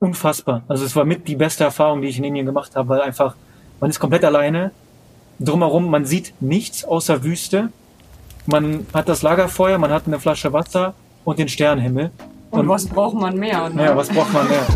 unfassbar. Also es war mit die beste Erfahrung, die ich in Indien gemacht habe, weil einfach, man ist komplett alleine. Drumherum, man sieht nichts außer Wüste. Man hat das Lagerfeuer, man hat eine Flasche Wasser und den Sternenhimmel. Und was braucht man mehr? Ne? Ja, was braucht man mehr?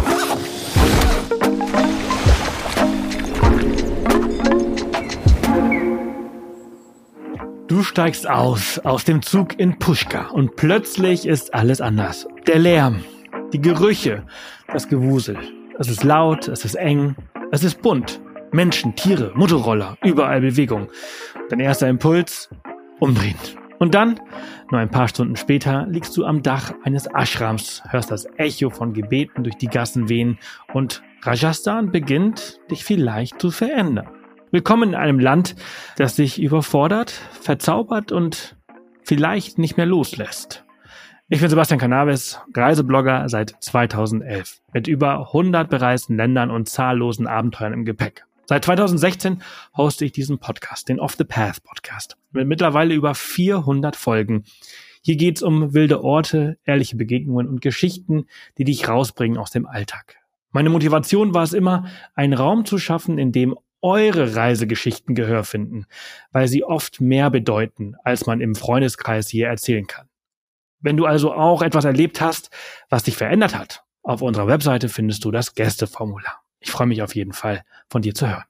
Du steigst aus dem Zug in Pushkar und plötzlich ist alles anders. Der Lärm, die Gerüche, das Gewusel. Es ist laut, es ist eng, es ist bunt. Menschen, Tiere, Motorroller, überall Bewegung. Dein erster Impuls? Umdrehen. Und dann, nur ein paar Stunden später, liegst du am Dach eines Ashrams, hörst das Echo von Gebeten durch die Gassen wehen und Rajasthan beginnt, dich vielleicht zu verändern. Willkommen in einem Land, das dich überfordert, verzaubert und vielleicht nicht mehr loslässt. Ich bin Sebastian Cannabis, Reiseblogger seit 2011, mit über 100 bereisten Ländern und zahllosen Abenteuern im Gepäck. Seit 2016 hoste ich diesen Podcast, den Off the Path Podcast, mit mittlerweile über 400 Folgen. Hier geht's um wilde Orte, ehrliche Begegnungen und Geschichten, die dich rausbringen aus dem Alltag. Meine Motivation war es immer, einen Raum zu schaffen, in dem eure Reisegeschichten Gehör finden, weil sie oft mehr bedeuten, als man im Freundeskreis hier erzählen kann. Wenn du also auch etwas erlebt hast, was dich verändert hat, auf unserer Webseite findest du das Gästeformular. Ich freue mich auf jeden Fall, von dir zu hören.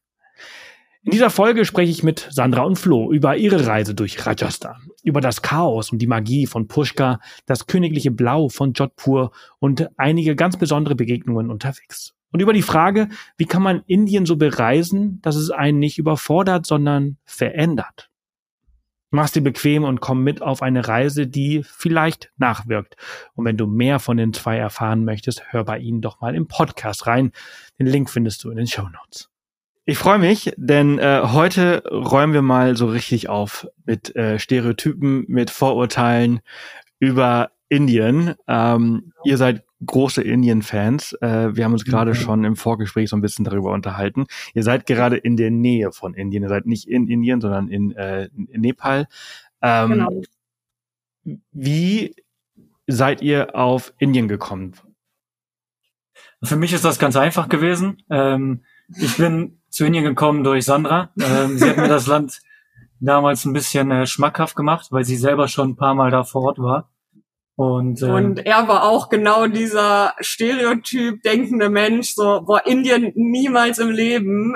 In dieser Folge spreche ich mit Sandra und Flo über ihre Reise durch Rajasthan, über das Chaos und die Magie von Pushkar, das königliche Blau von Jodhpur und einige ganz besondere Begegnungen unterwegs. Und über die Frage, wie kann man Indien so bereisen, dass es einen nicht überfordert, sondern verändert. Mach's dir bequem und komm mit auf eine Reise, die vielleicht nachwirkt. Und wenn du mehr von den zwei erfahren möchtest, hör bei ihnen doch mal im Podcast rein. Den Link findest du in den Shownotes. Ich freue mich, denn heute räumen wir mal so richtig auf mit Stereotypen, mit Vorurteilen über Indien. Ihr seid große Indien-Fans. Wir haben uns gerade schon im Vorgespräch so ein bisschen darüber unterhalten. Ihr seid gerade in der Nähe von Indien. Ihr seid nicht in Indien, sondern in Nepal. Genau. Wie seid ihr auf Indien gekommen? Für mich ist das ganz einfach gewesen. Ich bin zu Indien gekommen durch Sandra. Sie hat mir das Land damals ein bisschen schmackhaft gemacht, weil sie selber schon ein paar Mal da vor Ort war. Und er war auch genau dieser Stereotyp denkende Mensch, so, boah, Indien niemals im Leben.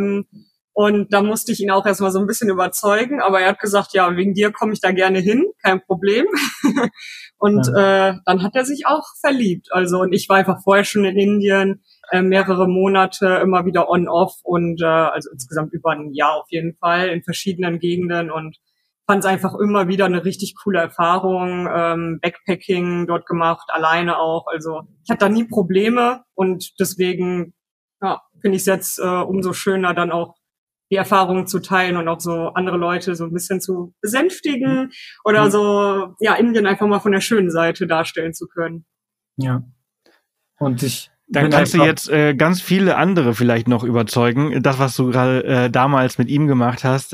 Und da musste ich ihn auch erstmal so ein bisschen überzeugen, aber er hat gesagt, ja, wegen dir komme ich da gerne hin, kein Problem. Und dann hat er sich auch verliebt. Also, und ich war einfach vorher schon in Indien, mehrere Monate, immer wieder on-off und also insgesamt über ein Jahr auf jeden Fall in verschiedenen Gegenden und fand es einfach immer wieder eine richtig coole Erfahrung, Backpacking dort gemacht, alleine auch. Also ich hatte da nie Probleme und deswegen finde ich es jetzt umso schöner, dann auch die Erfahrungen zu teilen und auch so andere Leute so ein bisschen zu besänftigen oder so, ja, Indien einfach mal von der schönen Seite darstellen zu können. Ja. Und dann kannst du jetzt ganz viele andere vielleicht noch überzeugen. Das, was du gerade damals mit ihm gemacht hast,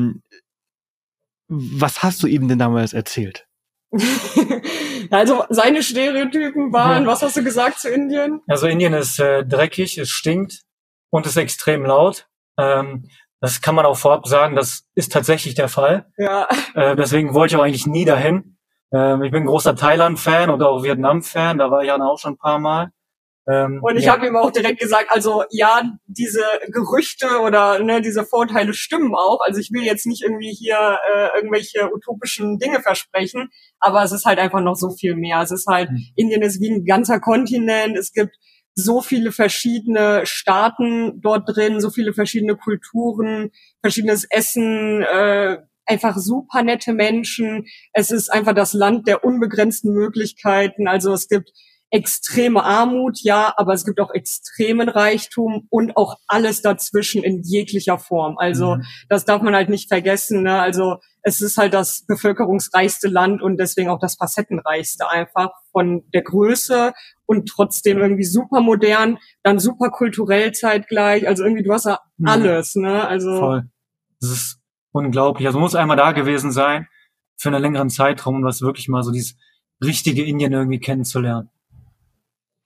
was hast du ihm denn damals erzählt? Also seine Stereotypen waren, was hast du gesagt zu Indien? Also Indien ist dreckig, es stinkt und ist extrem laut. Das kann man auch vorab sagen, das ist tatsächlich der Fall. Ja. Deswegen wollte ich auch eigentlich nie dahin. Ich bin ein großer Thailand-Fan und auch Vietnam-Fan, da war ich auch schon ein paar Mal. Und ich habe ihm auch direkt gesagt, also ja, diese Gerüchte oder diese Vorurteile stimmen auch. Also ich will jetzt nicht irgendwie hier irgendwelche utopischen Dinge versprechen, aber es ist halt einfach noch so viel mehr. Es ist halt, Indien ist wie ein ganzer Kontinent, es gibt so viele verschiedene Staaten dort drin, so viele verschiedene Kulturen, verschiedenes Essen, einfach super nette Menschen. Es ist einfach das Land der unbegrenzten Möglichkeiten. Also es gibt extreme Armut, ja, aber es gibt auch extremen Reichtum und auch alles dazwischen in jeglicher Form. Also das darf man halt nicht vergessen, ne? Also es ist halt das bevölkerungsreichste Land und deswegen auch das facettenreichste einfach von der Größe und trotzdem irgendwie super modern, dann super kulturell zeitgleich. Also irgendwie du hast ja alles, ne? Also voll. Das ist unglaublich. Also man muss einmal da gewesen sein für einen längeren Zeitraum, um das wirklich mal so dieses richtige Indien irgendwie kennenzulernen.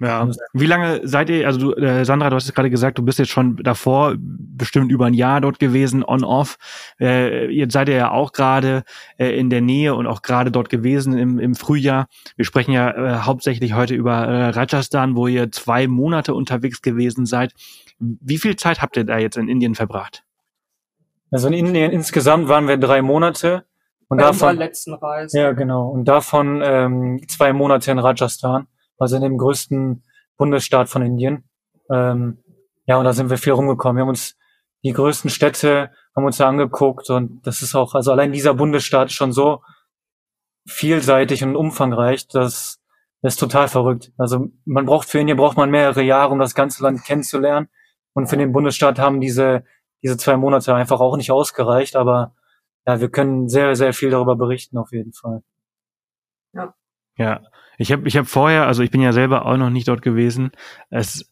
Ja. Wie lange seid ihr, also du, Sandra, du hast es gerade gesagt, du bist jetzt schon davor bestimmt über ein Jahr dort gewesen, on-off. Jetzt seid ihr ja auch gerade in der Nähe und auch gerade dort gewesen im Frühjahr. Wir sprechen ja hauptsächlich heute über Rajasthan, wo ihr 2 Monate unterwegs gewesen seid. Wie viel Zeit habt ihr da jetzt in Indien verbracht? Also in Indien insgesamt waren wir 3 Monate. Und Bei davon, unserer letzten Reise. ja, genau. Und davon 2 Monate in Rajasthan, also in dem größten Bundesstaat von Indien. Ja, und da sind wir viel rumgekommen. Wir haben uns die größten Städte haben uns da angeguckt und das ist auch, also allein dieser Bundesstaat ist schon so vielseitig und umfangreich, das ist total verrückt. Also für Indien braucht man mehrere Jahre, um das ganze Land kennenzulernen. Und für den Bundesstaat haben diese 2 Monate einfach auch nicht ausgereicht, aber ja, wir können sehr, sehr viel darüber berichten, auf jeden Fall. Ja, ich hab vorher, also ich bin ja selber auch noch nicht dort gewesen. Es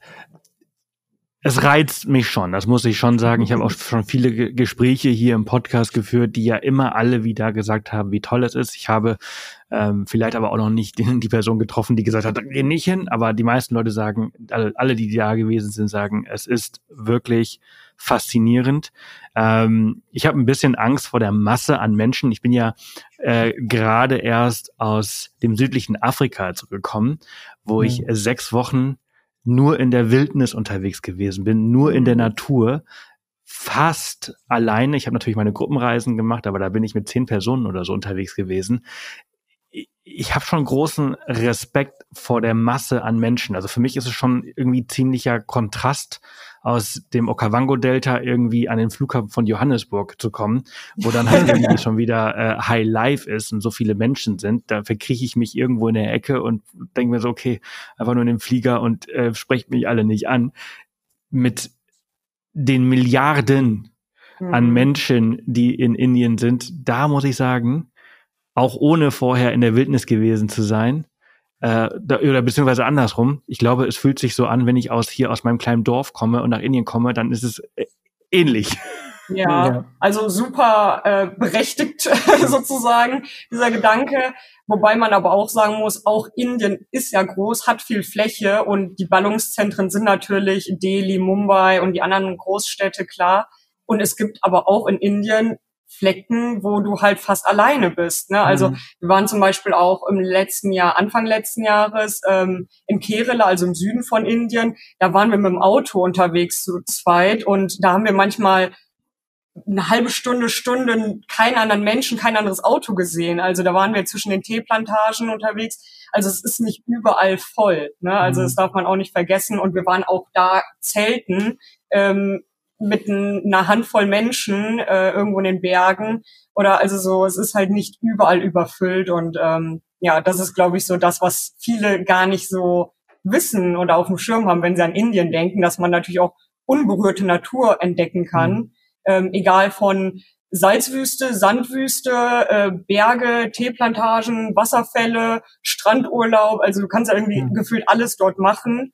reizt mich schon, das muss ich schon sagen. Ich habe auch schon viele Gespräche hier im Podcast geführt, die ja immer alle wieder gesagt haben, wie toll es ist. Ich habe vielleicht aber auch noch nicht die Person getroffen, die gesagt hat, da geh nicht hin. Aber die meisten Leute sagen, alle, die da gewesen sind, sagen, es ist wirklich faszinierend. Ich habe ein bisschen Angst vor der Masse an Menschen. Ich bin ja gerade erst aus dem südlichen Afrika zurückgekommen, wo ich 6 Wochen nur in der Wildnis unterwegs gewesen bin, nur in der Natur, fast alleine. Ich habe natürlich meine Gruppenreisen gemacht, aber da bin ich mit 10 Personen oder so unterwegs gewesen. Ich habe schon großen Respekt vor der Masse an Menschen. Also für mich ist es schon irgendwie ziemlicher Kontrast, aus dem Okavango-Delta irgendwie an den Flughafen von Johannesburg zu kommen, wo dann halt irgendwie schon wieder High Life ist und so viele Menschen sind. Da verkrieche ich mich irgendwo in der Ecke und denke mir so, okay, einfach nur in den Flieger und sprecht mich alle nicht an. Mit den Milliarden an Menschen, die in Indien sind, da muss ich sagen, auch ohne vorher in der Wildnis gewesen zu sein, oder beziehungsweise andersrum. Ich glaube, es fühlt sich so an, wenn ich aus meinem kleinen Dorf komme und nach Indien komme, dann ist es ähnlich. Ja, also super berechtigt sozusagen, dieser Gedanke. Wobei man aber auch sagen muss, auch Indien ist ja groß, hat viel Fläche und die Ballungszentren sind natürlich Delhi, Mumbai und die anderen Großstädte, klar. Und es gibt aber auch in Indien Flecken, wo du halt fast alleine bist. Ne? Also wir waren zum Beispiel auch Anfang letzten Jahres in Kerala, also im Süden von Indien. Da waren wir mit dem Auto unterwegs zu zweit und da haben wir manchmal eine halbe Stunde keinen anderen Menschen, kein anderes Auto gesehen. Also da waren wir zwischen den Teeplantagen unterwegs. Also es ist nicht überall voll. Ne? Also das darf man auch nicht vergessen. Und wir waren auch da zelten mit einer Handvoll Menschen irgendwo in den Bergen. Oder also so, es ist halt nicht überall überfüllt. Und ja, das ist, glaube ich, so das, was viele gar nicht so wissen oder auf dem Schirm haben, wenn sie an Indien denken, dass man natürlich auch unberührte Natur entdecken kann. Egal von Salzwüste, Sandwüste, Berge, Teeplantagen, Wasserfälle, Strandurlaub. Also du kannst ja irgendwie gefühlt alles dort machen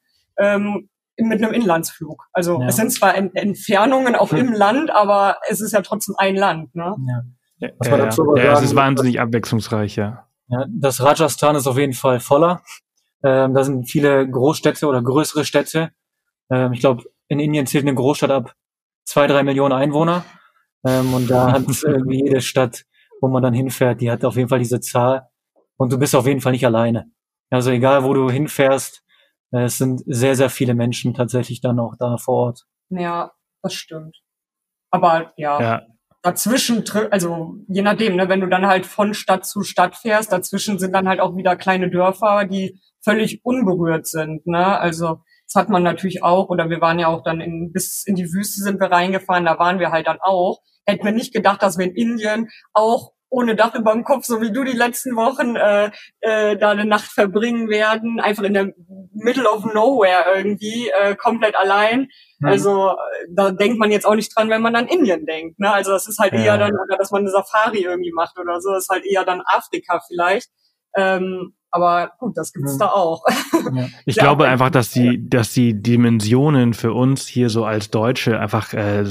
mit einem Inlandsflug. Also es sind zwar Entfernungen auch im Land, aber es ist ja trotzdem ein Land. Ne? Ja. Was man dazu sagen, es ist wahnsinnig abwechslungsreich, ja. Das Rajasthan ist auf jeden Fall voller. Da sind viele Großstädte oder größere Städte. Ich glaube, in Indien zählt eine Großstadt ab 2-3 Millionen Einwohner. Und da hat irgendwie jede Stadt, wo man dann hinfährt, die hat auf jeden Fall diese Zahl. Und du bist auf jeden Fall nicht alleine. Also egal, wo du hinfährst, es sind sehr, sehr viele Menschen tatsächlich dann auch da vor Ort. Ja, das stimmt. Aber dazwischen, also je nachdem, ne, wenn du dann halt von Stadt zu Stadt fährst, dazwischen sind dann halt auch wieder kleine Dörfer, die völlig unberührt sind. Ne? Also das hat man natürlich auch, oder wir waren ja auch dann bis in die Wüste sind wir reingefahren, da waren wir halt dann auch. Hätten wir nicht gedacht, dass wir in Indien auch ohne Dach über dem Kopf, so wie du die letzten Wochen da eine Nacht verbringen werden, einfach in der Middle of Nowhere irgendwie, komplett allein. Also da denkt man jetzt auch nicht dran, wenn man an Indien denkt. Ne? Also das ist halt eher dann, oder dass man eine Safari irgendwie macht oder so, das ist halt eher dann Afrika vielleicht. Aber gut, das gibt's da auch. Ja. Ich glaube einfach, dass die Dimensionen für uns hier so als Deutsche einfach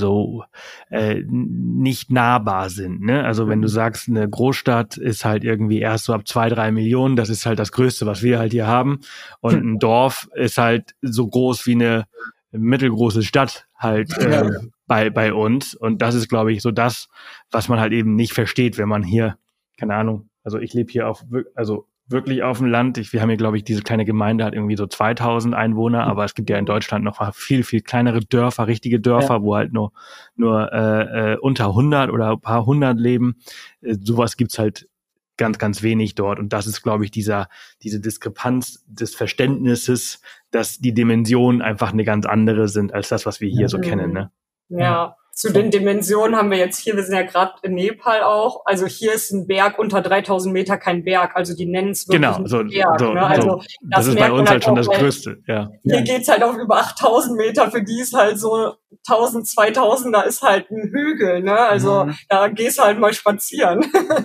nicht nahbar sind. Ne? Also wenn du sagst, eine Großstadt ist halt irgendwie erst so ab 2-3 Millionen, das ist halt das Größte, was wir halt hier haben. Und ein Dorf ist halt so groß wie eine mittelgroße Stadt halt bei uns. Und das ist, glaube ich, so das, was man halt eben nicht versteht, wenn man hier, keine Ahnung, also ich lebe hier wirklich auf dem Land. Wir haben hier, glaube ich, diese kleine Gemeinde hat irgendwie so 2000 Einwohner, aber es gibt ja in Deutschland noch viel, viel kleinere Dörfer, richtige Dörfer, wo halt nur unter 100 oder ein paar 100 leben. Sowas gibt's halt ganz, ganz wenig dort. Und das ist, glaube ich, diese Diskrepanz des Verständnisses, dass die Dimensionen einfach eine ganz andere sind als das, was wir hier so kennen. Ne? Ja. Zu den Dimensionen haben wir jetzt hier, wir sind ja gerade in Nepal auch, also hier ist ein Berg unter 3000 Meter kein Berg, also die nennen es wirklich einen Berg. Ne? Also das ist bei uns halt schon das Größte. Ja. Hier geht's halt auf über 8000 Meter, für die ist halt so 1000, 2000, da ist halt ein Hügel, ne? Also da gehst du halt mal spazieren.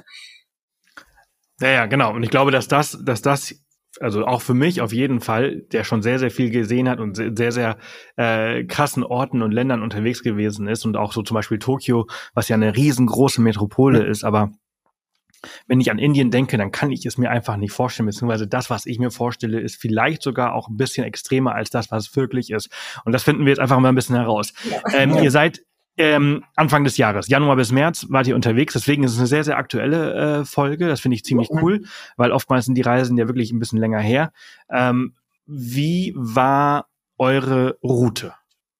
Ja, genau. Und ich glaube, dass das also auch für mich auf jeden Fall, der schon sehr, sehr viel gesehen hat und sehr, sehr krassen Orten und Ländern unterwegs gewesen ist und auch so zum Beispiel Tokio, was ja eine riesengroße Metropole ist, aber wenn ich an Indien denke, dann kann ich es mir einfach nicht vorstellen, beziehungsweise das, was ich mir vorstelle, ist vielleicht sogar auch ein bisschen extremer als das, was es wirklich ist. Und das finden wir jetzt einfach mal ein bisschen heraus. Ihr seid Anfang des Jahres, Januar bis März, wart ihr unterwegs, deswegen ist es eine sehr, sehr aktuelle Folge, das finde ich ziemlich cool, weil oftmals sind die Reisen ja wirklich ein bisschen länger her. Wie war eure Route?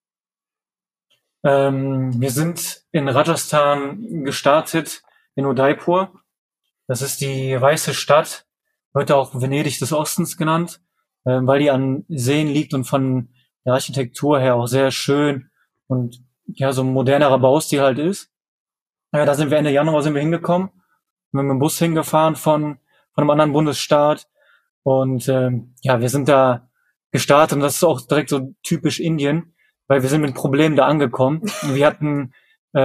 Wir sind in Rajasthan gestartet, in Udaipur. Das ist die weiße Stadt, wird auch Venedig des Ostens genannt, weil die an Seen liegt und von der Architektur her auch sehr schön und ja, so ein modernerer Baustil halt ist. Ja, da sind wir Ende Januar hingekommen, mit dem Bus hingefahren von einem anderen Bundesstaat und ja, wir sind da gestartet und das ist auch direkt so typisch Indien, weil wir sind mit Problemen da angekommen. Wir hatten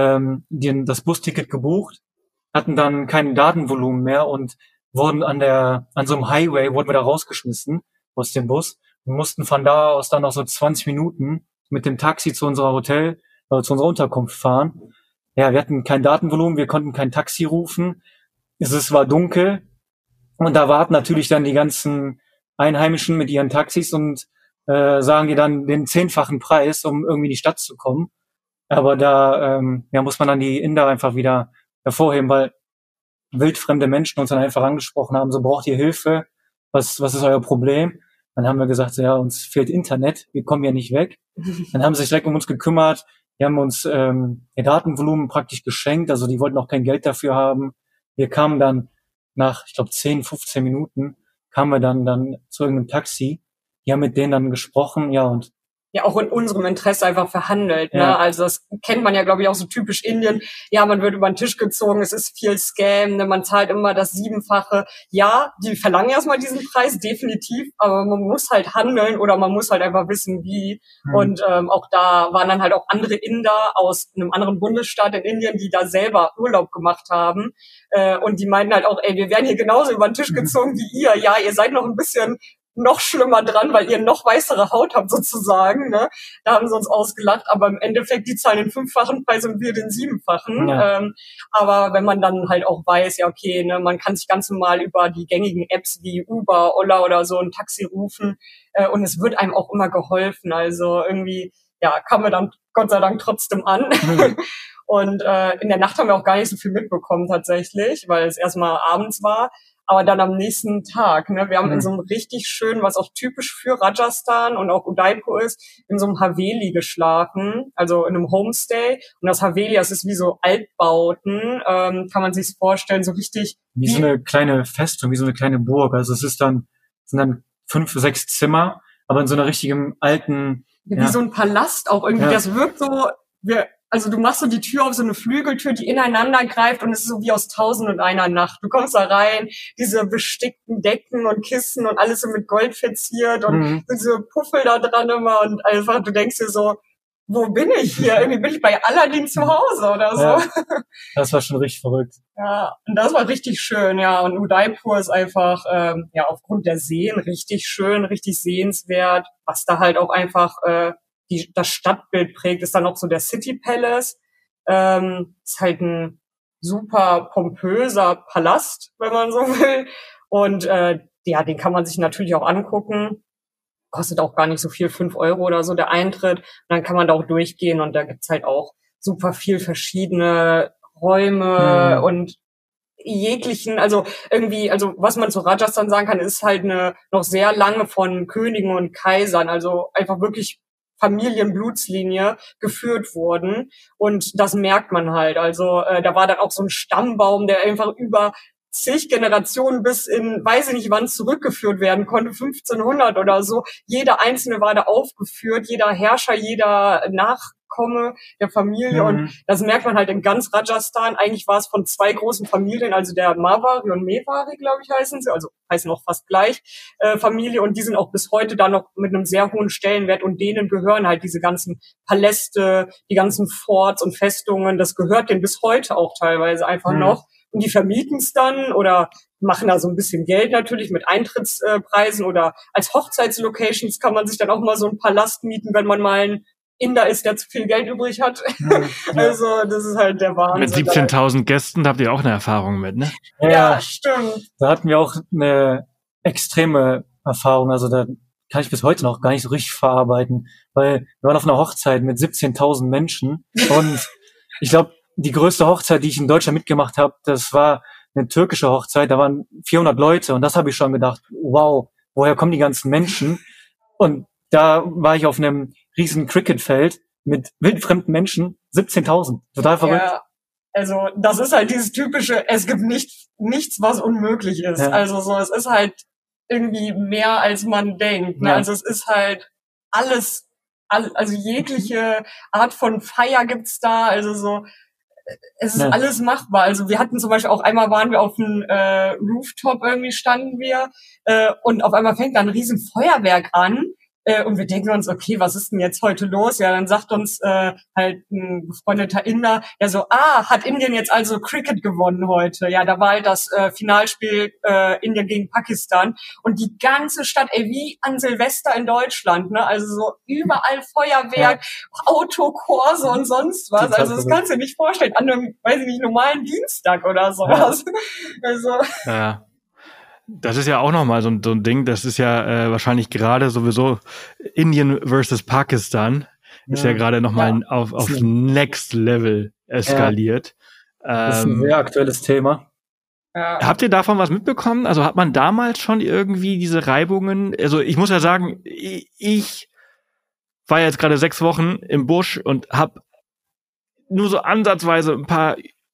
das Busticket gebucht, hatten dann kein Datenvolumen mehr und wurden an so einem Highway wurden wir da rausgeschmissen aus dem Bus und mussten von da aus dann noch so 20 Minuten mit dem Taxi zu unserer Unterkunft fahren. Ja, wir hatten kein Datenvolumen, wir konnten kein Taxi rufen. Es war dunkel und da warten natürlich dann die ganzen Einheimischen mit ihren Taxis und sagen dir dann den 10-fachen Preis, um irgendwie in die Stadt zu kommen. Aber da muss man dann die Inder einfach wieder hervorheben, weil wildfremde Menschen uns dann einfach angesprochen haben, so braucht ihr Hilfe, was ist euer Problem? Dann haben wir gesagt, so, ja, uns fehlt Internet, wir kommen ja nicht weg. Dann haben sie sich direkt um uns gekümmert, die haben uns ihr Datenvolumen praktisch geschenkt, also die wollten auch kein Geld dafür haben. Wir kamen dann nach, ich glaube, 10, 15 Minuten, kamen wir dann zu irgendeinem Taxi, die haben mit denen dann gesprochen, ja, und ja auch in unserem Interesse einfach verhandelt. Ne? Ja. Also das kennt man ja, glaube ich, auch so typisch Indien. Ja, man wird über den Tisch gezogen, es ist viel Scam, ne? Man zahlt immer das 7-fache. Ja, die verlangen erstmal diesen Preis, definitiv, aber man muss halt handeln oder man muss halt einfach wissen, wie. Und auch da waren dann halt auch andere Inder aus einem anderen Bundesstaat in Indien, die da selber Urlaub gemacht haben. Und die meinten halt auch, ey, wir werden hier genauso über den Tisch gezogen wie ihr. Ja, ihr seid noch ein bisschen noch schlimmer dran, weil ihr noch weißere Haut habt sozusagen. Ne? Da haben sie uns ausgelacht, aber im Endeffekt, die zahlen den 5-fachen Preis und wir den 7-fachen. Ja. Aber wenn man dann halt auch weiß, ja okay, ne, man kann sich ganz normal über die gängigen Apps wie Uber, Ola oder so ein Taxi rufen und es wird einem auch immer geholfen. Also irgendwie, ja, kam mir dann Gott sei Dank trotzdem an. Und in der Nacht haben wir auch gar nicht so viel mitbekommen tatsächlich, weil es erstmal abends war. Aber dann am nächsten Tag, ne, wir haben in so einem richtig schönen, was auch typisch für Rajasthan und auch Udaipur ist, in so einem Haveli geschlafen, also in einem Homestay. Und das Haveli, das ist wie so Altbauten, kann man sich vorstellen, so richtig. Wie so eine kleine Festung, wie so eine kleine Burg. Also es sind dann 5, 6 Zimmer, aber in so einer richtigen alten. Wie so ein Palast auch irgendwie. Ja. Das wirkt so, also du machst so die Tür auf, so eine Flügeltür, die ineinander greift und es ist so wie aus 1001 Nacht. Du kommst da rein, diese bestickten Decken und Kissen und alles so mit Gold verziert und diese Puffel da dran immer und einfach, du denkst dir so, wo bin ich hier? Irgendwie bin ich bei Aladdin zu Hause oder so. Ja, das war schon richtig verrückt. Ja, und das war richtig schön, ja. Und Udaipur ist einfach, aufgrund der Seen richtig schön, richtig sehenswert. Was da halt auch einfach das Stadtbild prägt, ist dann auch so der City Palace. Ist halt ein super pompöser Palast, wenn man so will. Und den kann man sich natürlich auch angucken. Kostet auch gar nicht so viel, 5 Euro oder so der Eintritt. Und dann kann man da auch durchgehen und da gibt's halt auch super viel verschiedene Räume und jeglichen, also was man zu Rajasthan sagen kann, ist halt eine noch sehr lange von Königen und Kaisern, also einfach wirklich Familienblutslinie geführt wurden. Und das merkt man halt. Also da war dann auch so ein Stammbaum, der einfach über zig Generationen bis in, weiß ich nicht wann, zurückgeführt werden konnte, 1500 oder so. Jeder einzelne war da aufgeführt, jeder Herrscher, jeder Nachkomme der Familie. Und das merkt man halt in ganz Rajasthan. Eigentlich war es von 2 großen Familien, also der Marwari und Mewari, glaube ich, heißen sie, also heißen auch fast gleich, Familie. Und die sind auch bis heute da noch mit einem sehr hohen Stellenwert. Und denen gehören halt diese ganzen Paläste, die ganzen Forts und Festungen. Das gehört denen bis heute auch teilweise einfach noch. Und die vermieten es dann oder machen da so ein bisschen Geld natürlich mit Eintrittspreisen oder als Hochzeitslocations kann man sich dann auch mal so einen Palast mieten, wenn man mal ein Inder ist, der zu viel Geld übrig hat. Also das ist halt der Wahnsinn. Mit 17.000 Gästen habt ihr auch eine Erfahrung mit, ne? Ja, stimmt. Da hatten wir auch eine extreme Erfahrung. Also da kann ich bis heute noch gar nicht so richtig verarbeiten, weil wir waren auf einer Hochzeit mit 17.000 Menschen und ich glaube, die größte Hochzeit, die ich in Deutschland mitgemacht habe, das war eine türkische Hochzeit, da waren 400 Leute und das habe ich schon gedacht, wow, woher kommen die ganzen Menschen? Und da war ich auf einem riesen Cricketfeld mit wildfremden Menschen, 17.000, total verrückt. Ja, also das ist halt dieses typische, es gibt nichts, was unmöglich ist. Ja. Also so, es ist halt irgendwie mehr, als man denkt. Ne? Ja. Also es ist halt alles, also jegliche Art von Feier gibt's da, also so, es ist alles machbar. Also wir hatten zum Beispiel auch einmal waren wir auf einem Rooftop irgendwie standen wir und auf einmal fängt da ein riesen Feuerwerk an und wir denken uns, okay, was ist denn jetzt heute los? Ja, dann sagt uns halt ein befreundeter Inder, ja so, hat Indien jetzt also Cricket gewonnen heute? Ja, da war halt das Finalspiel Indien gegen Pakistan und die ganze Stadt, wie an Silvester in Deutschland, ne? Also so überall Feuerwerk, Autokurse und sonst was. Also das kannst du dir nicht vorstellen an einem, weiß ich nicht, normalen Dienstag oder sowas. Ja. Also ja. Das ist ja auch nochmal so ein Ding, das ist ja wahrscheinlich gerade sowieso Indien versus Pakistan, ist ja gerade nochmal auf Next Level eskaliert. Ja. Das ist ein sehr aktuelles Thema. Habt ihr davon was mitbekommen? Also hat man damals schon irgendwie diese Reibungen, also ich muss ja sagen, ich war jetzt gerade 6 Wochen im Busch und hab nur so ansatzweise ein paar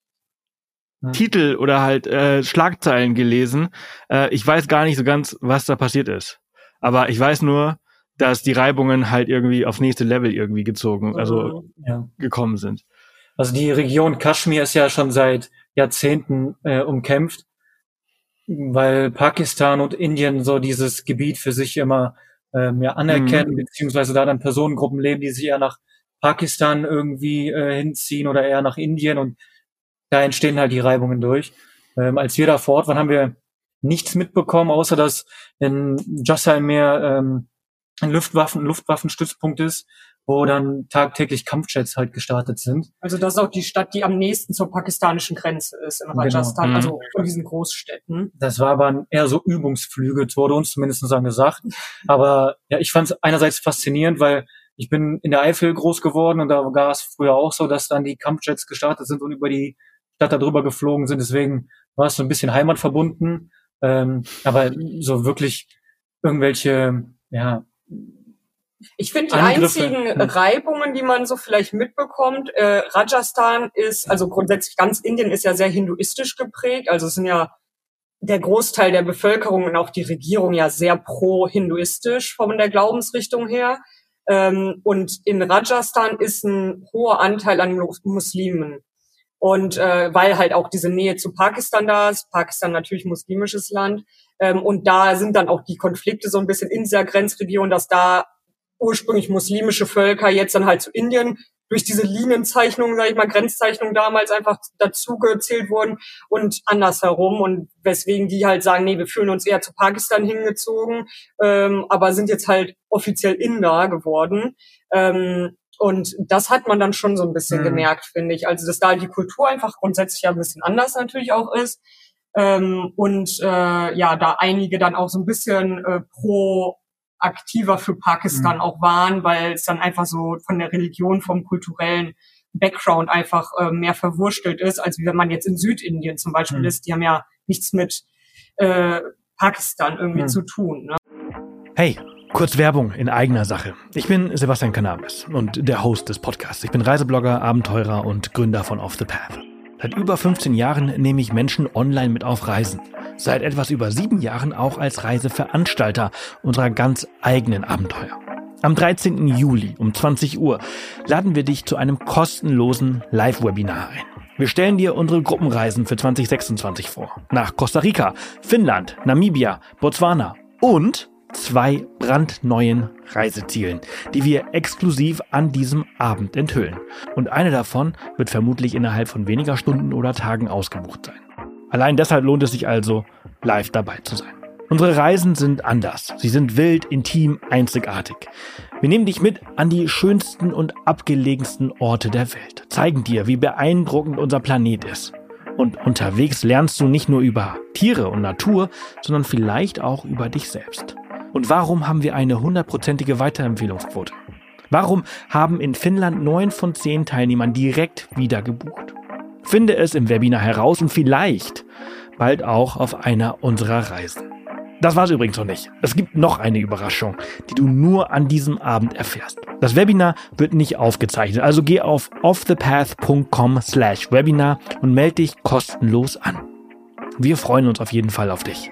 Titel oder halt Schlagzeilen gelesen. Ich weiß gar nicht so ganz, was da passiert ist. Aber ich weiß nur, dass die Reibungen halt irgendwie aufs nächste Level irgendwie gekommen sind. Also die Region Kaschmir ist ja schon seit Jahrzehnten umkämpft, weil Pakistan und Indien so dieses Gebiet für sich immer anerkennen, beziehungsweise da dann Personengruppen leben, die sich eher nach Pakistan irgendwie hinziehen oder eher nach Indien und da entstehen halt die Reibungen durch. Als wir da vor Ort waren, haben wir nichts mitbekommen, außer dass in Jaisalmer ein Luftwaffenstützpunkt ist, wo dann tagtäglich Kampfjets halt gestartet sind. Also das ist auch die Stadt, die am nächsten zur pakistanischen Grenze ist in Rajasthan, genau. Also von diesen Großstädten. Das war aber eher so Übungsflüge, wurde uns zumindest dann gesagt. Aber ja, ich fand es einerseits faszinierend, weil ich bin in der Eifel groß geworden und da war es früher auch so, dass dann die Kampfjets gestartet sind und über die Stadt da drüber geflogen sind. Deswegen war es so ein bisschen heimatverbunden. Aber so wirklich irgendwelche, ich finde die einzigen Reibungen, die man so vielleicht mitbekommt, Rajasthan ist, also grundsätzlich ganz Indien ist ja sehr hinduistisch geprägt. Also es sind ja der Großteil der Bevölkerung und auch die Regierung ja sehr pro-hinduistisch von der Glaubensrichtung her. Und in Rajasthan ist ein hoher Anteil an Muslimen. Und weil halt auch diese Nähe zu Pakistan da ist, Pakistan natürlich muslimisches Land, und da sind dann auch die Konflikte so ein bisschen in dieser Grenzregion, dass da ursprünglich muslimische Völker jetzt dann halt zu Indien durch diese Linienzeichnungen, sage ich mal, Grenzzeichnungen damals einfach dazu gezählt wurden und andersherum und weswegen die halt sagen, nee, wir fühlen uns eher zu Pakistan hingezogen, aber sind jetzt halt offiziell Inder geworden. Und das hat man dann schon so ein bisschen gemerkt, finde ich. Also, dass da die Kultur einfach grundsätzlich ja ein bisschen anders natürlich auch ist. Da einige dann auch so ein bisschen aktiver für Pakistan auch waren, weil es dann einfach so von der Religion, vom kulturellen Background einfach mehr verwurstelt ist, als wie wenn man jetzt in Südindien zum Beispiel ist. Die haben ja nichts mit Pakistan irgendwie zu tun. Ne? Hey, kurz Werbung in eigener Sache. Ich bin Sebastian Cannabis und der Host des Podcasts. Ich bin Reiseblogger, Abenteurer und Gründer von Off the Path. Seit über 15 Jahren nehme ich Menschen online mit auf Reisen. Seit etwas über 7 Jahren auch als Reiseveranstalter unserer ganz eigenen Abenteuer. Am 13. Juli um 20 Uhr laden wir dich zu einem kostenlosen Live-Webinar ein. Wir stellen dir unsere Gruppenreisen für 2026 vor. Nach Costa Rica, Finnland, Namibia, Botswana und 2 brandneuen Reisezielen, die wir exklusiv an diesem Abend enthüllen. Und eine davon wird vermutlich innerhalb von weniger Stunden oder Tagen ausgebucht sein. Allein deshalb lohnt es sich also, live dabei zu sein. Unsere Reisen sind anders. Sie sind wild, intim, einzigartig. Wir nehmen dich mit an die schönsten und abgelegensten Orte der Welt, zeigen dir, wie beeindruckend unser Planet ist. Und unterwegs lernst du nicht nur über Tiere und Natur, sondern vielleicht auch über dich selbst. Und warum haben wir eine 100%ige Weiterempfehlungsquote? Warum haben in Finnland 9 von 10 Teilnehmern direkt wieder gebucht? Finde es im Webinar heraus und vielleicht bald auch auf einer unserer Reisen. Das war's übrigens noch nicht. Es gibt noch eine Überraschung, die du nur an diesem Abend erfährst. Das Webinar wird nicht aufgezeichnet, also geh auf offthepath.com/Webinar und melde dich kostenlos an. Wir freuen uns auf jeden Fall auf dich.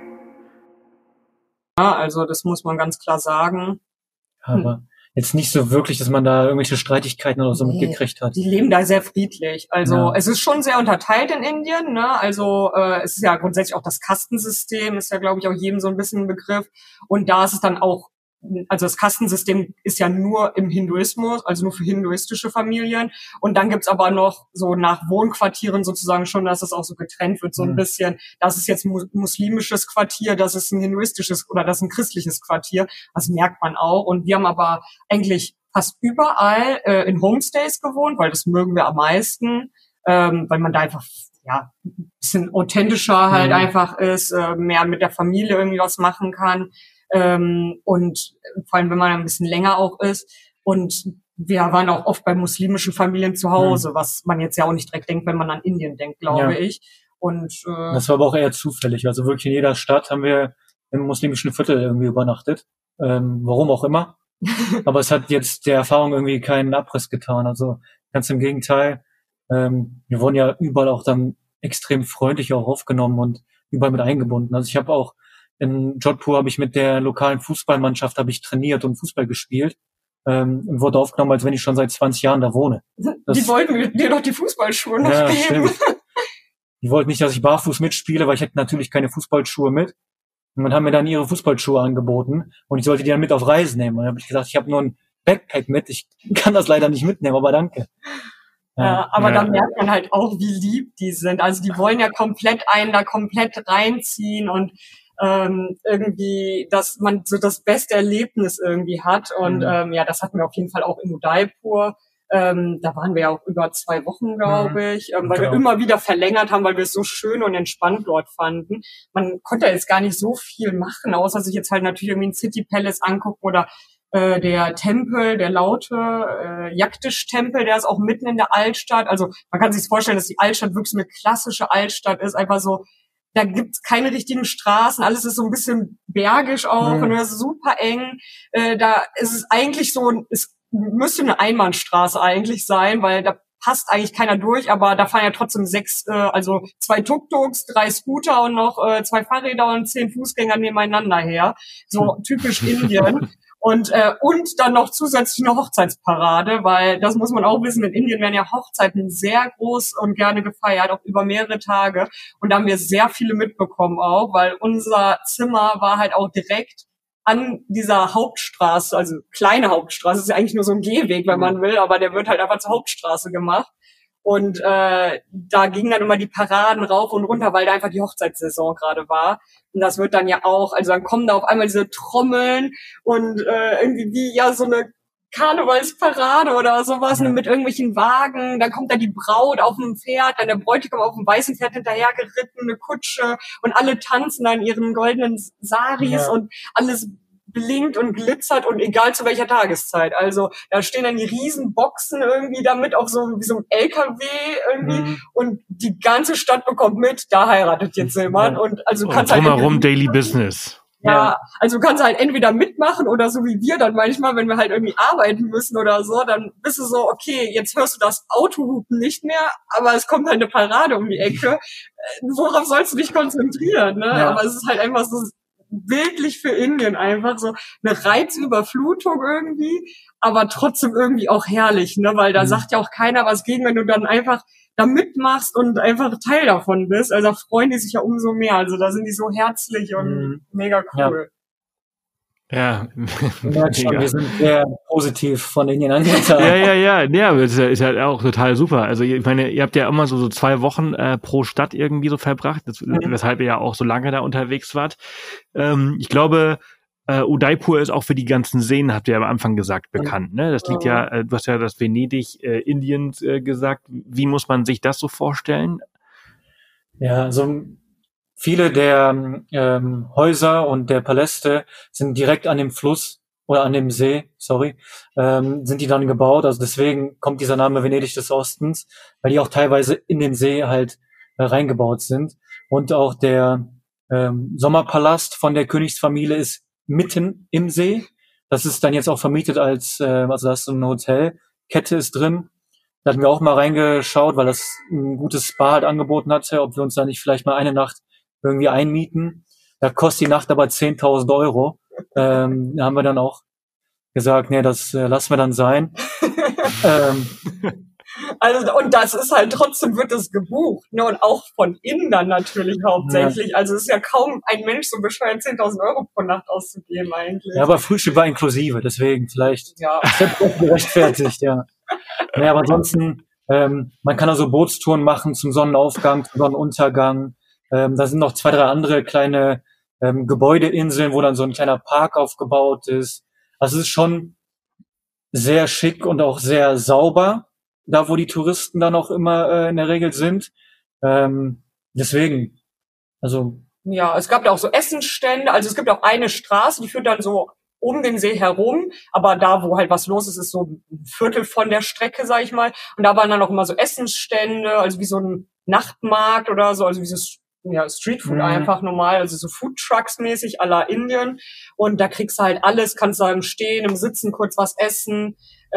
Ja, also das muss man ganz klar sagen. Aber jetzt nicht so wirklich, dass man da irgendwelche Streitigkeiten oder so mitgekriegt hat. Die leben da sehr friedlich. Also es ist schon sehr unterteilt in Indien. Ne? Also es ist ja grundsätzlich auch das Kastensystem, ist ja, glaube ich, auch jedem so ein bisschen ein Begriff. Und da ist es dann auch, also das Kastensystem ist ja nur im Hinduismus, also nur für hinduistische Familien. Und dann gibt's aber noch so nach Wohnquartieren sozusagen schon, dass es auch so getrennt wird, so ein bisschen. Das ist jetzt ein muslimisches Quartier, das ist ein hinduistisches oder das ist ein christliches Quartier. Das merkt man auch. Und wir haben aber eigentlich fast überall in Homestays gewohnt, weil das mögen wir am meisten, weil man da einfach ein bisschen authentischer halt einfach ist, mehr mit der Familie irgendwie was machen kann. Und vor allem, wenn man ein bisschen länger auch ist. Und wir waren auch oft bei muslimischen Familien zu Hause, was man jetzt ja auch nicht direkt denkt, wenn man an Indien denkt, glaube ich. Und das war aber auch eher zufällig. Also wirklich in jeder Stadt haben wir im muslimischen Viertel irgendwie übernachtet. Warum auch immer. Aber es hat jetzt der Erfahrung irgendwie keinen Abriss getan. Also ganz im Gegenteil. Wir wurden ja überall auch dann extrem freundlich auch aufgenommen und überall mit eingebunden. Also ich habe auch in Jodhpur habe ich mit der lokalen Fußballmannschaft trainiert und Fußball gespielt und wurde aufgenommen, als wenn ich schon seit 20 Jahren da wohne. Die wollten dir doch die Fußballschuhe noch geben. Stimmt. Die wollten nicht, dass ich barfuß mitspiele, weil ich hätte natürlich keine Fußballschuhe mit. Und haben mir dann ihre Fußballschuhe angeboten und ich sollte die dann mit auf Reisen nehmen. Und dann habe ich gesagt, ich habe nur ein Backpack mit, ich kann das leider nicht mitnehmen, aber danke. Aber da merkt man halt auch, wie lieb die sind. Also die wollen ja komplett einen da komplett reinziehen und irgendwie, dass man so das beste Erlebnis irgendwie hat. Und das hatten wir auf jeden Fall auch in Udaipur. Da waren wir ja auch über 2 Wochen, glaube ich, weil wir immer wieder verlängert haben, weil wir es so schön und entspannt dort fanden. Man konnte jetzt gar nicht so viel machen, außer sich jetzt halt natürlich irgendwie ein City Palace angucken oder der Tempel, der laute Jagdisch-Tempel, der ist auch mitten in der Altstadt. Also man kann sich vorstellen, dass die Altstadt wirklich eine klassische Altstadt ist, einfach so. Da gibt's keine richtigen Straßen, alles ist so ein bisschen bergisch auch und das ist super eng. Da ist es eigentlich so, es müsste eine Einbahnstraße eigentlich sein, weil da passt eigentlich keiner durch, aber da fahren ja trotzdem 6, also 2 Tuk-Tuks, 3 Scooter und noch 2 Fahrräder und 10 Fußgänger nebeneinander her. So typisch Indien. Und dann noch zusätzlich eine Hochzeitsparade, weil das muss man auch wissen, in Indien werden ja Hochzeiten sehr groß und gerne gefeiert, auch über mehrere Tage. Und da haben wir sehr viele mitbekommen auch, weil unser Zimmer war halt auch direkt an dieser Hauptstraße, also kleine Hauptstraße, ist ja eigentlich nur so ein Gehweg, wenn man will, aber der wird halt einfach zur Hauptstraße gemacht. Und da gingen dann immer die Paraden rauf und runter, weil da einfach die Hochzeitssaison gerade war. Und das wird dann ja auch, also dann kommen da auf einmal diese Trommeln und irgendwie wie ja so eine Karnevalsparade oder sowas, mit irgendwelchen Wagen, dann kommt da die Braut auf dem Pferd, dann der Bräutigam auf dem weißen Pferd hinterhergeritten, eine Kutsche und alle tanzen dann in ihren goldenen Saris und alles blinkt und glitzert und egal zu welcher Tageszeit. Also da stehen dann die riesen Boxen irgendwie damit auf so wie so ein LKW irgendwie und die ganze Stadt bekommt mit, da heiratet jetzt jemand und also und kannst halt drumherum Daily Business. Ja, also du kannst halt entweder mitmachen oder so wie wir dann manchmal, wenn wir halt irgendwie arbeiten müssen oder so, dann bist du so, okay, jetzt hörst du das Autohupen nicht mehr, aber es kommt halt eine Parade um die Ecke. Worauf sollst du dich konzentrieren, ne? Ja. Aber es ist halt einfach so wirklich für Indien einfach so eine Reizüberflutung irgendwie, aber trotzdem irgendwie auch herrlich, ne? Weil da sagt ja auch keiner was gegen, wenn du dann einfach da mitmachst und einfach Teil davon bist. Also da freuen die sich ja umso mehr. Also da sind die so herzlich und mega cool. Ja. Wir sind sehr positiv von Indien angetan. Ja, ist halt auch total super. Also ich meine, ihr habt ja immer so 2 Wochen pro Stadt irgendwie so verbracht, weshalb ihr ja auch so lange da unterwegs wart. Ich glaube, Udaipur ist auch für die ganzen Seen, habt ihr ja am Anfang gesagt, bekannt. Ne? Das liegt ja, du hast ja das Venedig Indiens gesagt. Wie muss man sich das so vorstellen? Ja, also viele der Häuser und der Paläste sind direkt an dem Fluss oder an dem See, sind die dann gebaut. Also deswegen kommt dieser Name Venedig des Ostens, weil die auch teilweise in den See halt reingebaut sind. Und auch der Sommerpalast von der Königsfamilie ist mitten im See. Das ist dann jetzt auch vermietet als, also da ist so eine Hotelkette ist drin. Da hatten wir auch mal reingeschaut, weil das ein gutes Spa halt angeboten hatte, ob wir uns da nicht vielleicht mal eine Nacht irgendwie einmieten. Da kostet die Nacht aber 10.000 €. Da haben wir dann auch gesagt, nee, das lassen wir dann sein. Also, und das ist halt, trotzdem wird es gebucht, ne, und auch von Indern natürlich hauptsächlich. Ja. Also es ist ja kaum ein Mensch so bescheuert, 10.000 € pro Nacht auszugeben eigentlich. Ja, aber Frühstück war inklusive, deswegen vielleicht. Ja. Das wird gerechtfertigt, ja. Naja, aber ansonsten, man kann also Bootstouren machen zum Sonnenaufgang, zum Sonnenuntergang. Da sind noch 2, 3 andere kleine Gebäudeinseln, wo dann so ein kleiner Park aufgebaut ist. Also es ist schon sehr schick und auch sehr sauber, da wo die Touristen dann auch immer in der Regel sind. Deswegen, also. Ja, es gab da auch so Essensstände, also es gibt auch eine Straße, die führt dann so um den See herum, aber da, wo halt was los ist, ist so ein Viertel von der Strecke, sag ich mal. Und da waren dann auch immer so Essensstände, also wie so ein Nachtmarkt oder so, also wie so Streetfood einfach normal, also so Foodtrucks mäßig à la Indien. Und da kriegst du halt alles, kannst du im Stehen, im Sitzen kurz was essen.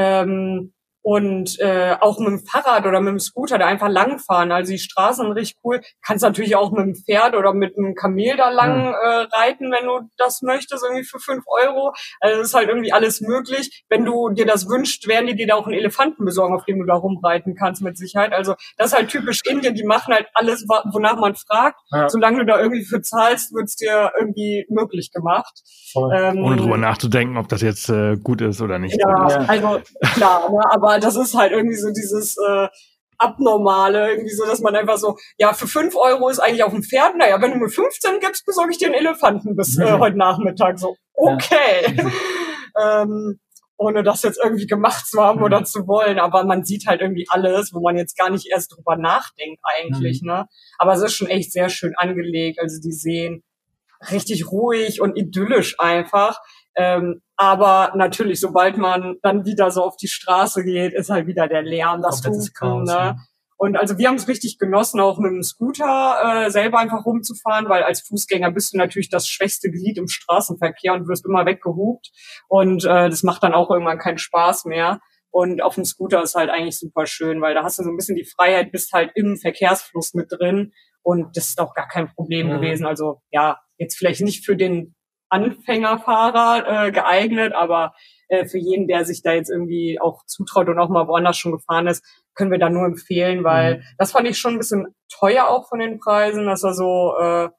Und auch mit dem Fahrrad oder mit dem Scooter da einfach langfahren. Also die Straßen sind richtig cool. Kannst natürlich auch mit dem Pferd oder mit einem Kamel da lang reiten, wenn du das möchtest, irgendwie für 5 €. Also das ist halt irgendwie alles möglich. Wenn du dir das wünschst, werden die dir da auch einen Elefanten besorgen, auf dem du da rumreiten kannst mit Sicherheit. Also das ist halt typisch Indien. Die machen halt alles, wonach man fragt. Ja. Solange du da irgendwie für zahlst, wird's dir irgendwie möglich gemacht. Ohne drüber nachzudenken, ob das jetzt gut ist oder nicht. Ja, also klar, ne, aber das ist halt irgendwie so dieses Abnormale, irgendwie so, dass man einfach so, ja, für 5 € ist eigentlich auf dem Pferd, naja, wenn du mir 15 gibst, besorge ich dir einen Elefanten bis heute Nachmittag. So, okay. Ja. Ohne das jetzt irgendwie gemacht zu haben oder zu wollen, aber man sieht halt irgendwie alles, wo man jetzt gar nicht erst drüber nachdenkt eigentlich, ne. Aber es ist schon echt sehr schön angelegt, also die Seen richtig ruhig und idyllisch einfach. Aber natürlich, sobald man dann wieder so auf die Straße geht, ist halt wieder der Lärm, das Hupen, ne? Und also wir haben es richtig genossen, auch mit dem Scooter selber einfach rumzufahren, weil als Fußgänger bist du natürlich das schwächste Glied im Straßenverkehr und wirst immer weggehupt. Und das macht dann auch irgendwann keinen Spaß mehr. Und auf dem Scooter ist halt eigentlich super schön, weil da hast du so ein bisschen die Freiheit, bist halt im Verkehrsfluss mit drin. Und das ist auch gar kein Problem gewesen. Also ja, jetzt vielleicht nicht für den Anfängerfahrer geeignet, aber für jeden, der sich da jetzt irgendwie auch zutraut und auch mal woanders schon gefahren ist, können wir da nur empfehlen, weil das fand ich schon ein bisschen teuer auch von den Preisen. Das war so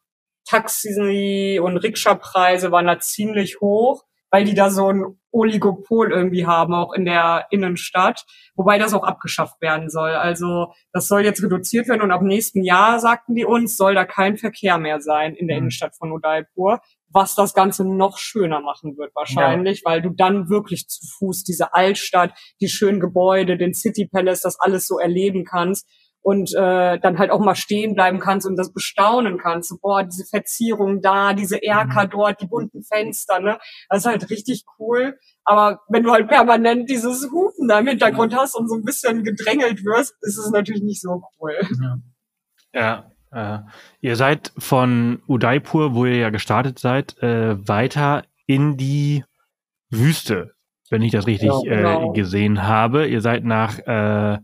Taxi- und Rikscha-Preise waren da ziemlich hoch, weil die da so ein Oligopol irgendwie haben, auch in der Innenstadt, wobei das auch abgeschafft werden soll. Also das soll jetzt reduziert werden und ab nächsten Jahr, sagten die uns, soll da kein Verkehr mehr sein in der Innenstadt von Udaipur, was das Ganze noch schöner machen wird wahrscheinlich, weil du dann wirklich zu Fuß diese Altstadt, die schönen Gebäude, den City Palace, das alles so erleben kannst. Und dann halt auch mal stehen bleiben kannst und das bestaunen kannst. So, boah, diese Verzierung da, diese Erker dort, die bunten Fenster, ne? Das ist halt richtig cool. Aber wenn du halt permanent dieses Hupen da im Hintergrund hast und so ein bisschen gedrängelt wirst, ist es natürlich nicht so cool. Ihr seid von Udaipur, wo ihr ja gestartet seid, weiter in die Wüste, wenn ich das richtig gesehen habe. Ihr seid nach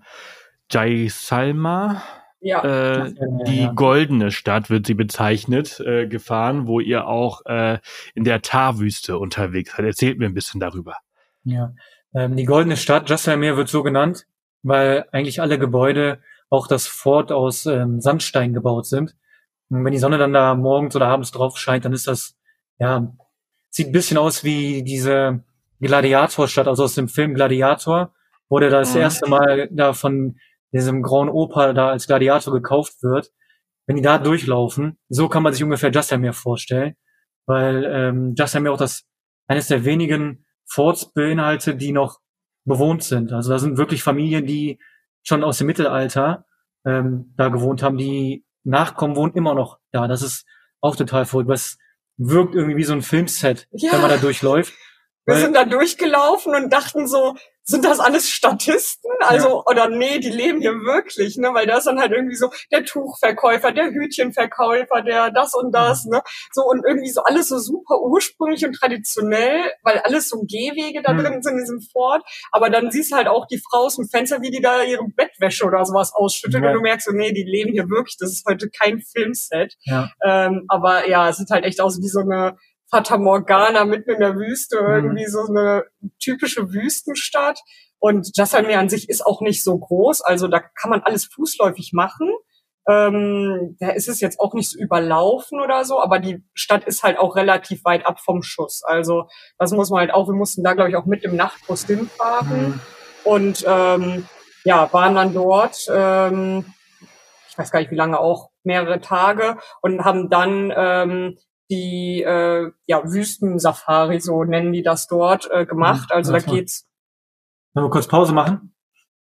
Jaisalmer, die goldene Stadt wird sie bezeichnet, gefahren, wo ihr auch in der Thar-Wüste unterwegs seid. Erzählt mir ein bisschen darüber. Ja, die goldene Stadt, Jaisalmer, wird so genannt, weil eigentlich alle Gebäude, auch das Fort aus Sandstein gebaut sind. Und wenn die Sonne dann da morgens oder abends drauf scheint, dann ist das, sieht ein bisschen aus wie diese Gladiatorstadt, also aus dem Film Gladiator, wo der das erste Mal da von diesem grauen Opa da als Gladiator gekauft wird. Wenn die da durchlaufen, so kann man sich ungefähr Jaisalmer vorstellen, weil Jaisalmer auch eines der wenigen Forts beinhaltet, die noch bewohnt sind. Also da sind wirklich Familien, die schon aus dem Mittelalter da gewohnt haben, die Nachkommen wohnen immer noch da. Das ist auch total verrückt. Das wirkt irgendwie wie so ein Filmset, wenn man da durchläuft. Wir sind da durchgelaufen und dachten so, sind das alles Statisten? Also, oder nee, die leben hier wirklich, ne? Weil da ist dann halt irgendwie so der Tuchverkäufer, der Hütchenverkäufer, der das und das, ne? So, und irgendwie so alles so super ursprünglich und traditionell, weil alles so Gehwege da drin sind in diesem Fort. Aber dann siehst du halt auch die Frau aus dem Fenster, wie die da ihre Bettwäsche oder sowas ausschüttet. Und du merkst so, nee, die leben hier wirklich. Das ist heute kein Filmset. Aber ja, es sieht halt echt aus wie so eine Fata Morgana mitten in der Wüste, irgendwie so eine typische Wüstenstadt. Und Jaisalmer an sich ist auch nicht so groß, also da kann man alles fußläufig machen. Da ist es jetzt auch nicht so überlaufen oder so, aber die Stadt ist halt auch relativ weit ab vom Schuss. Also das muss man halt auch, wir mussten da, glaube ich, auch mit im Nachtbus hinfahren und waren dann dort, ich weiß gar nicht wie lange, auch mehrere Tage und haben dann die Wüstensafari, so nennen die das dort, gemacht. Also da geht's. Wollen wir kurz Pause machen?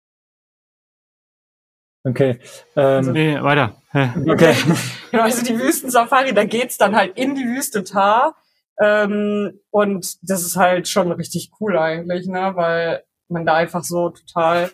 Okay. Nee, weiter. Okay. Also die Wüstensafari, da geht's dann halt in die Wüste Thar. Und das ist halt schon richtig cool eigentlich, ne? Weil man da einfach so total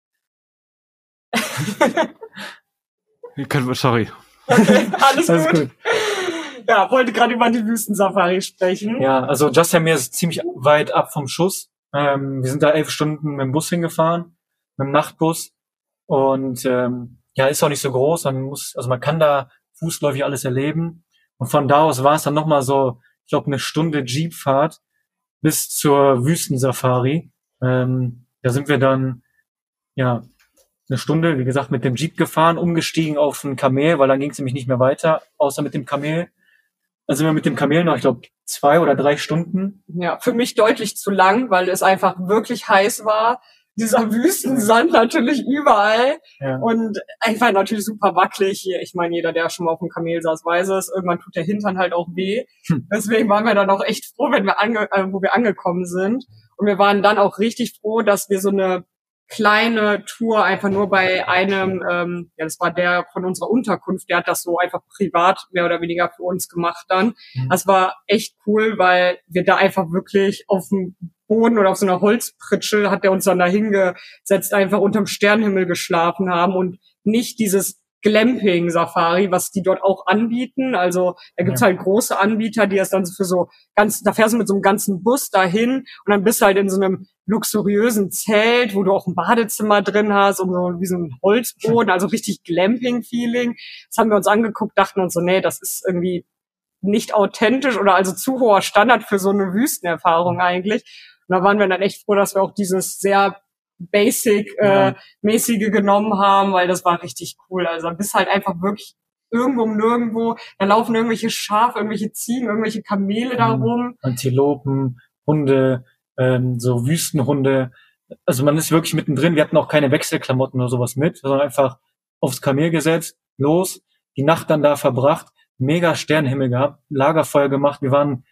Sorry. Okay, alles gut. Ja, wollte gerade über die Wüstensafari sprechen. Ja, also Jaisalmer ist ziemlich weit ab vom Schuss. Wir sind da 11 Stunden mit dem Bus hingefahren, mit dem Nachtbus. Und ist auch nicht so groß. Man kann da fußläufig alles erleben. Und von da aus war es dann nochmal so, ich glaube, eine Stunde Jeepfahrt bis zur Wüstensafari. Da sind wir dann, eine Stunde, wie gesagt, mit dem Jeep gefahren, umgestiegen auf ein Kamel, weil dann ging es nämlich nicht mehr weiter, außer mit dem Kamel. Dann sind wir mit dem Kamel noch, ich glaube, 2 oder 3 Stunden. Ja, für mich deutlich zu lang, weil es einfach wirklich heiß war. Dieser Wüstensand natürlich überall und einfach natürlich super wackelig. Ich meine, jeder, der schon mal auf dem Kamel saß, weiß es. Irgendwann tut der Hintern halt auch weh. Deswegen waren wir dann auch echt froh, wenn wir wo wir angekommen sind. Und wir waren dann auch richtig froh, dass wir so eine kleine Tour einfach nur bei einem, das war der von unserer Unterkunft, der hat das so einfach privat mehr oder weniger für uns gemacht dann. Das war echt cool, weil wir da einfach wirklich auf dem Boden oder auf so einer Holzpritsche hat der uns dann da hingesetzt, einfach unterm Sternenhimmel geschlafen haben und nicht dieses Glamping-Safari, was die dort auch anbieten. Also da gibt's halt große Anbieter, die das dann für so da fährst du mit so einem ganzen Bus dahin und dann bist du halt in so einem luxuriösen Zelt, wo du auch ein Badezimmer drin hast und so wie so ein Holzboden, also richtig Glamping-Feeling. Das haben wir uns angeguckt, dachten uns so, nee, das ist irgendwie nicht authentisch oder also zu hoher Standard für so eine Wüstenerfahrung eigentlich. Und da waren wir dann echt froh, dass wir auch dieses sehr Basic-mäßige genommen haben, weil das war richtig cool. Also dann bist halt einfach wirklich irgendwo um nirgendwo. Da laufen irgendwelche Schafe, irgendwelche Ziegen, irgendwelche Kamele da rum. Antilopen, Hunde, so Wüstenhunde. Also man ist wirklich mittendrin. Wir hatten auch keine Wechselklamotten oder sowas mit, sondern einfach aufs Kamel gesetzt, los, die Nacht dann da verbracht, mega Sternenhimmel gehabt, Lagerfeuer gemacht. Wir waren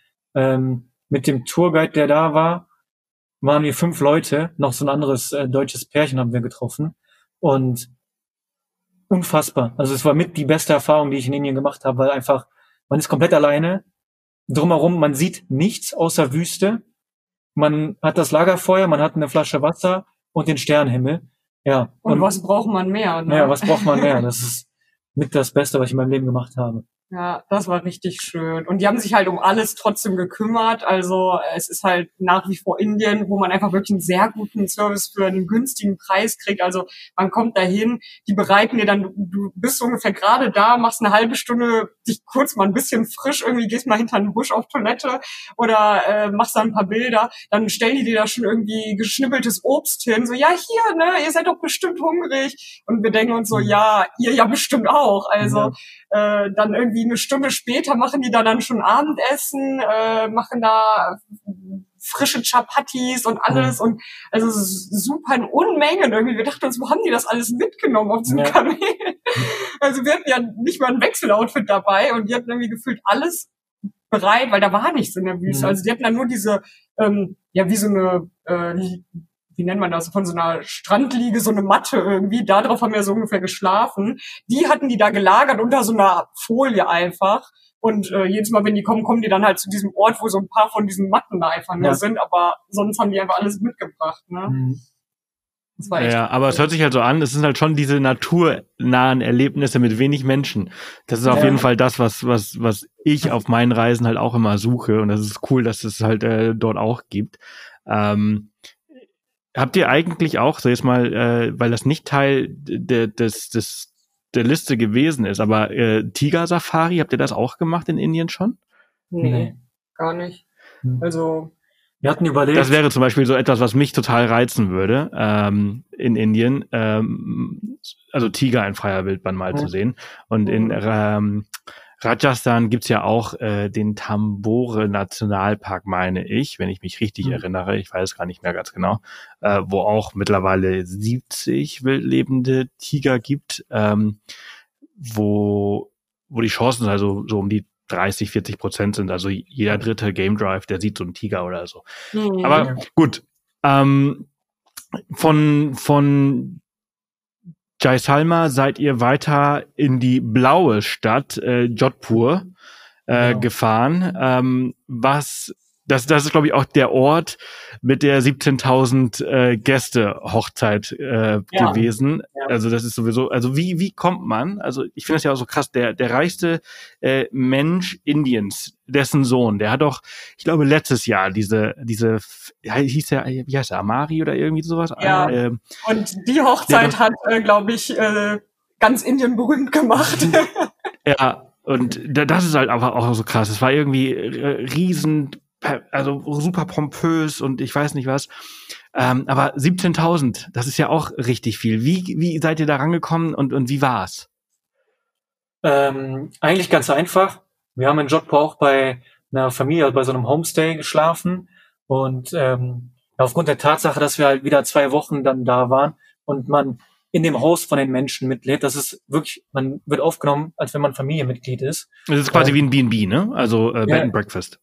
mit dem Tourguide, der da war, waren wir 5 Leute, noch so ein anderes deutsches Pärchen haben wir getroffen und unfassbar. Also es war mit die beste Erfahrung, die ich in Indien gemacht habe, weil einfach, man ist komplett alleine, drumherum, man sieht nichts außer Wüste, man hat das Lagerfeuer, man hat eine Flasche Wasser und den Sternenhimmel. Ja. Und was braucht man mehr? Ne? Ja, was braucht man mehr? Das ist mit das Beste, was ich in meinem Leben gemacht habe. Ja, das war richtig schön. Und die haben sich halt um alles trotzdem gekümmert. Also es ist halt nach wie vor Indien, wo man einfach wirklich einen sehr guten Service für einen günstigen Preis kriegt. Also man kommt dahin, die bereiten dir dann, du bist ungefähr gerade da, machst eine halbe Stunde dich kurz mal ein bisschen frisch, irgendwie gehst mal hinter einen Busch auf Toilette oder machst da ein paar Bilder. Dann stellen die dir da schon irgendwie geschnippeltes Obst hin. So, ja hier, ne, ihr seid doch bestimmt hungrig. Und wir denken uns so, ja, ihr ja bestimmt auch. Also dann irgendwie eine Stunde später machen die da dann schon Abendessen, machen da frische Chapatis und alles und also super in Unmengen irgendwie. Wir dachten uns, wo haben die das alles mitgenommen auf diesem Kamel? Also wir hatten ja nicht mal ein Wechseloutfit dabei und die hatten irgendwie gefühlt alles bereit, weil da war nichts in der Wüste. Also die hatten dann nur diese, wie so eine, wie nennt man das, von so einer Strandliege, so eine Matte irgendwie, da drauf haben wir so ungefähr geschlafen. Die hatten die da gelagert unter so einer Folie einfach. Und jedes Mal, wenn die kommen, kommen die dann halt zu diesem Ort, wo so ein paar von diesen Matten da einfach nur sind, aber sonst haben die einfach alles mitgebracht, ne? Das war echt aber es hört sich halt so an, es sind halt schon diese naturnahen Erlebnisse mit wenig Menschen. Das ist auf jeden Fall das, was ich auf meinen Reisen halt auch immer suche. Und das ist cool, dass es halt dort auch gibt. Habt ihr eigentlich auch, so jetzt mal, weil das nicht Teil der Liste gewesen ist, aber Tiger-Safari, habt ihr das auch gemacht in Indien schon? Nee, gar nicht. Also wir hatten überlegt. Das wäre zum Beispiel so etwas, was mich total reizen würde, in Indien, also Tiger in freier Wildbahn mal zu sehen. Und in Rajasthan gibt's ja auch den Tambore-Nationalpark, meine ich, wenn ich mich richtig erinnere, ich weiß gar nicht mehr ganz genau, wo auch mittlerweile 70 wildlebende Tiger gibt, wo die Chancen also so um die 30-40% sind, also jeder dritte Game Drive, der sieht so einen Tiger oder so. Aber gut, von Jaisalmer seid ihr weiter in die blaue Stadt Jodhpur gefahren. Das ist, glaube ich, auch der Ort mit der 17.000 Gäste-Hochzeit gewesen. Ja. Also das ist sowieso, also wie kommt man, also ich finde das ja auch so krass, der reichste Mensch Indiens, dessen Sohn, der hat doch, ich glaube, letztes Jahr diese hieß er, wie heißt er, Amari oder irgendwie sowas? Ja, und die Hochzeit hat, glaube ich, ganz Indien berühmt gemacht. Ja, und das ist halt einfach auch so krass. Es war irgendwie also super pompös und ich weiß nicht was. Aber 17.000, das ist ja auch richtig viel. Wie seid ihr da rangekommen und wie war's? Eigentlich ganz einfach. Wir haben in Jodhpur auch bei einer Familie, also bei so einem Homestay geschlafen und aufgrund der Tatsache, dass wir halt wieder 2 Wochen dann da waren und man in dem Haus von den Menschen mitlebt, das ist wirklich, man wird aufgenommen, als wenn man Familienmitglied ist. Das ist quasi wie ein B&B, ne? Also Bed and Breakfast.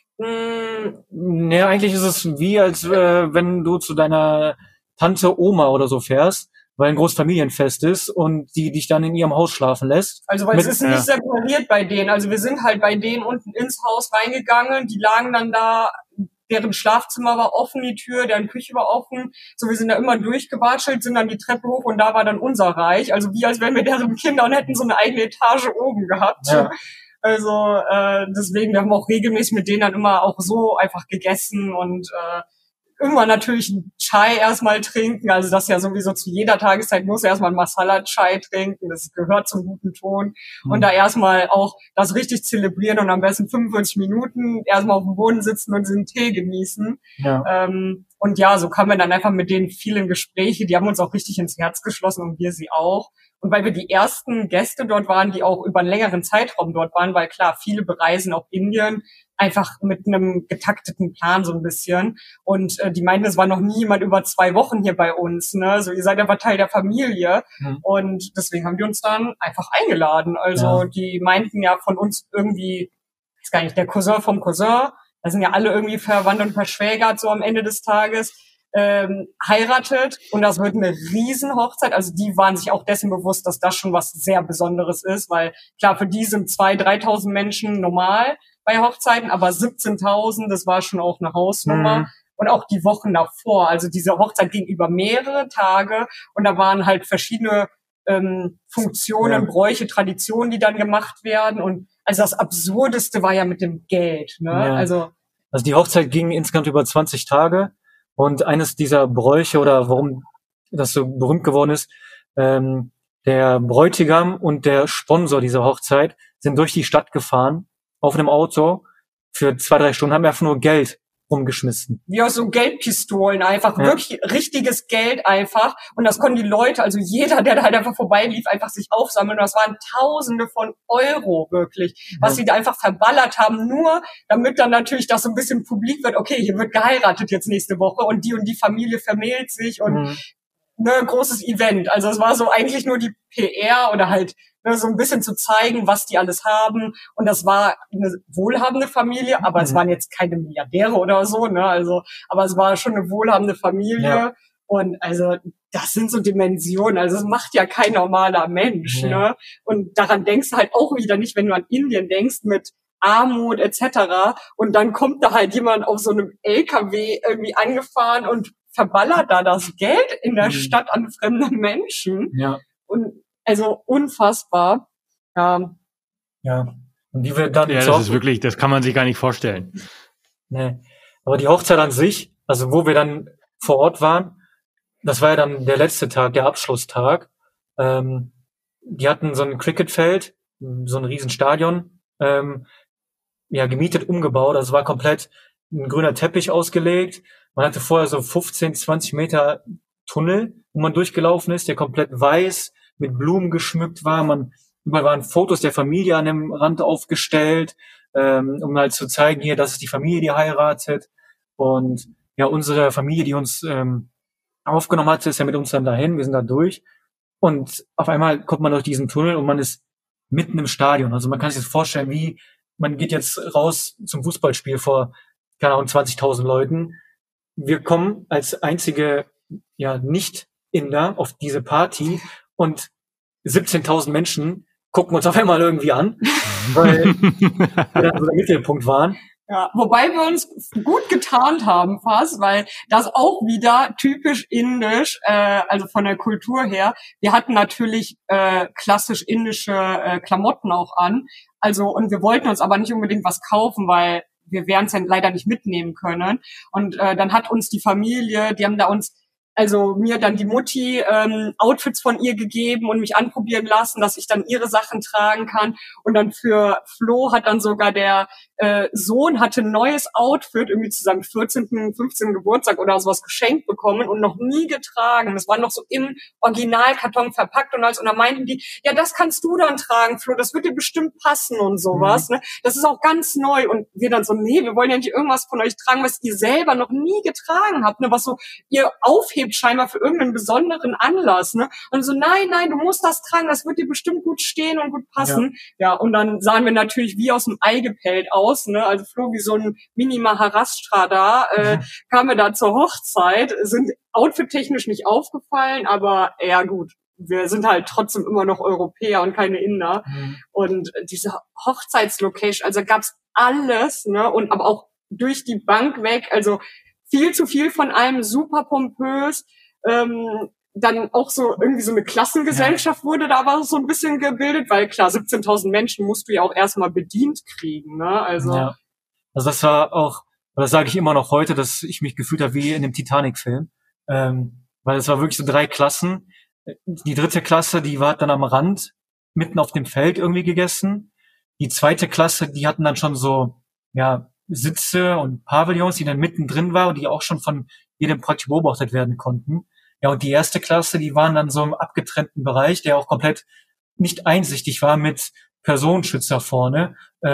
Ja, eigentlich ist es wie, als wenn du zu deiner Tante, Oma oder so fährst, weil ein großes Familienfest ist und die dich dann in ihrem Haus schlafen lässt. Also weil es ist nicht separiert bei denen. Also wir sind halt bei denen unten ins Haus reingegangen, die lagen dann da, deren Schlafzimmer war offen, die Tür, deren Küche war offen. So, wir sind da immer durchgewatschelt, sind dann die Treppe hoch und da war dann unser Reich. Also wie als wären wir deren Kinder und hätten so eine eigene Etage oben gehabt. Ja. Also deswegen, wir haben auch regelmäßig mit denen dann immer auch so einfach gegessen und irgendwann natürlich einen Chai erstmal trinken. Also das ja sowieso zu jeder Tageszeit muss erstmal ein Masala-Chai trinken. Das gehört zum guten Ton. Und da erstmal auch das richtig zelebrieren und am besten 45 Minuten erstmal auf dem Boden sitzen und diesen Tee genießen. Ja. Und ja, so kamen wir dann einfach mit denen vielen Gespräche. Die haben uns auch richtig ins Herz geschlossen und wir sie auch. Und weil wir die ersten Gäste dort waren, die auch über einen längeren Zeitraum dort waren, weil klar, viele bereisen auch Indien einfach mit einem getakteten Plan so ein bisschen. Und die meinten, es war noch nie jemand über 2 Wochen hier bei uns. Ne? So, ihr seid einfach Teil der Familie. Und deswegen haben die uns dann einfach eingeladen. Also die meinten ja von uns irgendwie, ich weiß gar nicht, der Cousin vom Cousin, da sind ja alle irgendwie verwandt und verschwägert so am Ende des Tages, heiratet. Und das wird eine Riesenhochzeit. Also die waren sich auch dessen bewusst, dass das schon was sehr Besonderes ist. Weil klar, für die sind 2.000, 3.000 Menschen normal bei Hochzeiten, aber 17.000, das war schon auch eine Hausnummer. Und auch die Wochen davor, also diese Hochzeit ging über mehrere Tage und da waren halt verschiedene Funktionen, Bräuche, Traditionen, die dann gemacht werden. Und also das Absurdeste war ja mit dem Geld. Ne? Ja. Also die Hochzeit ging insgesamt über 20 Tage und eines dieser Bräuche oder warum das so berühmt geworden ist, der Bräutigam und der Sponsor dieser Hochzeit sind durch die Stadt gefahren auf einem Auto für 2, 3 Stunden, haben einfach nur Geld rumgeschmissen. Wie aus so Geldpistolen einfach, wirklich richtiges Geld einfach. Und das konnten die Leute, also jeder, der da halt einfach vorbeilief, einfach sich aufsammeln. Und das waren Tausende von Euro wirklich, was sie da einfach verballert haben, nur damit dann natürlich das so ein bisschen publik wird. Okay, hier wird geheiratet jetzt nächste Woche und die Familie vermählt sich und ne, großes Event. Also es war so eigentlich nur die PR oder halt ne, so ein bisschen zu zeigen, was die alles haben. Und das war eine wohlhabende Familie, aber es waren jetzt keine Milliardäre oder so, ne? Also, aber es war schon eine wohlhabende Familie. Ja. Und also das sind so Dimensionen. Also es macht ja kein normaler Mensch, ne? Und daran denkst du halt auch wieder nicht, wenn du an Indien denkst mit Armut etc. Und dann kommt da halt jemand auf so einem LKW irgendwie angefahren und verballert da das Geld in der Stadt an fremde Menschen. Ja. Und also unfassbar. Ja. Und wie wir dann das ist wirklich, das kann man sich gar nicht vorstellen. Nee. Aber die Hochzeit an sich, also wo wir dann vor Ort waren, das war ja dann der letzte Tag, der Abschlusstag. Die hatten so ein Cricketfeld, so ein Riesenstadion, gemietet, umgebaut. Das war komplett ein grüner Teppich ausgelegt. Man hatte vorher so 15, 20 Meter Tunnel, wo man durchgelaufen ist, der komplett weiß mit Blumen geschmückt war. Überall waren Fotos der Familie an dem Rand aufgestellt, um halt zu zeigen, hier, das ist die Familie, die heiratet. Und ja, unsere Familie, die uns aufgenommen hatte, ist ja mit uns dann dahin. Wir sind da durch. Und auf einmal kommt man durch diesen Tunnel und man ist mitten im Stadion. Also man kann sich das vorstellen, wie man geht jetzt raus zum Fußballspiel vor, keine Ahnung, 20.000 Leuten. Wir kommen als einzige Nicht-Inder auf diese Party und 17.000 Menschen gucken uns auf einmal irgendwie an, weil wir dann so der Mittelpunkt waren. Ja, wobei wir uns gut getarnt haben fast, weil das auch wieder typisch indisch, also von der Kultur her. Wir hatten natürlich klassisch indische Klamotten auch an. Also und wir wollten uns aber nicht unbedingt was kaufen, weil wir werden es ja leider nicht mitnehmen können. Und dann hat uns die Familie, die haben da uns, also mir dann die Mutti Outfits von ihr gegeben und mich anprobieren lassen, dass ich dann ihre Sachen tragen kann. Und dann für Flo hat dann sogar der Sohn hatte ein neues Outfit irgendwie zu seinem 14., 15. Geburtstag oder sowas geschenkt bekommen und noch nie getragen. Das war noch so im Originalkarton verpackt und alles. Und dann meinten die, ja, das kannst du dann tragen, Flo, das wird dir bestimmt passen und sowas. Ne? Das ist auch ganz neu. Und wir dann so, nee, wir wollen ja nicht irgendwas von euch tragen, was ihr selber noch nie getragen habt, ne? Was so ihr aufhebt scheinbar für irgendeinen besonderen Anlass. Ne? Und so, nein, du musst das tragen, das wird dir bestimmt gut stehen und gut passen. Ja, und dann sahen wir natürlich wie aus dem Ei gepellt aus. Ne? Also Flo wie so ein Mini-Maharashtra da, kamen wir da zur Hochzeit, sind outfit-technisch nicht aufgefallen, aber ja gut, wir sind halt trotzdem immer noch Europäer und keine Inder. Und diese Hochzeitslocation, also gab's alles, ne? Und aber auch durch die Bank weg, also viel zu viel von allem, super pompös, dann auch so irgendwie so eine Klassengesellschaft wurde da aber so ein bisschen gebildet, weil klar, 17.000 Menschen musst du ja auch erstmal bedient kriegen, ne? Also das war auch, das sage ich immer noch heute, dass ich mich gefühlt habe wie in dem Titanic-Film, weil es war wirklich so 3 Klassen. Die 3. Klasse, die war dann am Rand, mitten auf dem Feld irgendwie gegessen. Die 2. Klasse, die hatten dann schon so, Sitze und Pavillons, die dann mittendrin waren und die auch schon von jedem praktisch beobachtet werden konnten. Ja, und die erste Klasse, die waren dann so im abgetrennten Bereich, der auch komplett nicht einsichtig war mit Personenschützer vorne.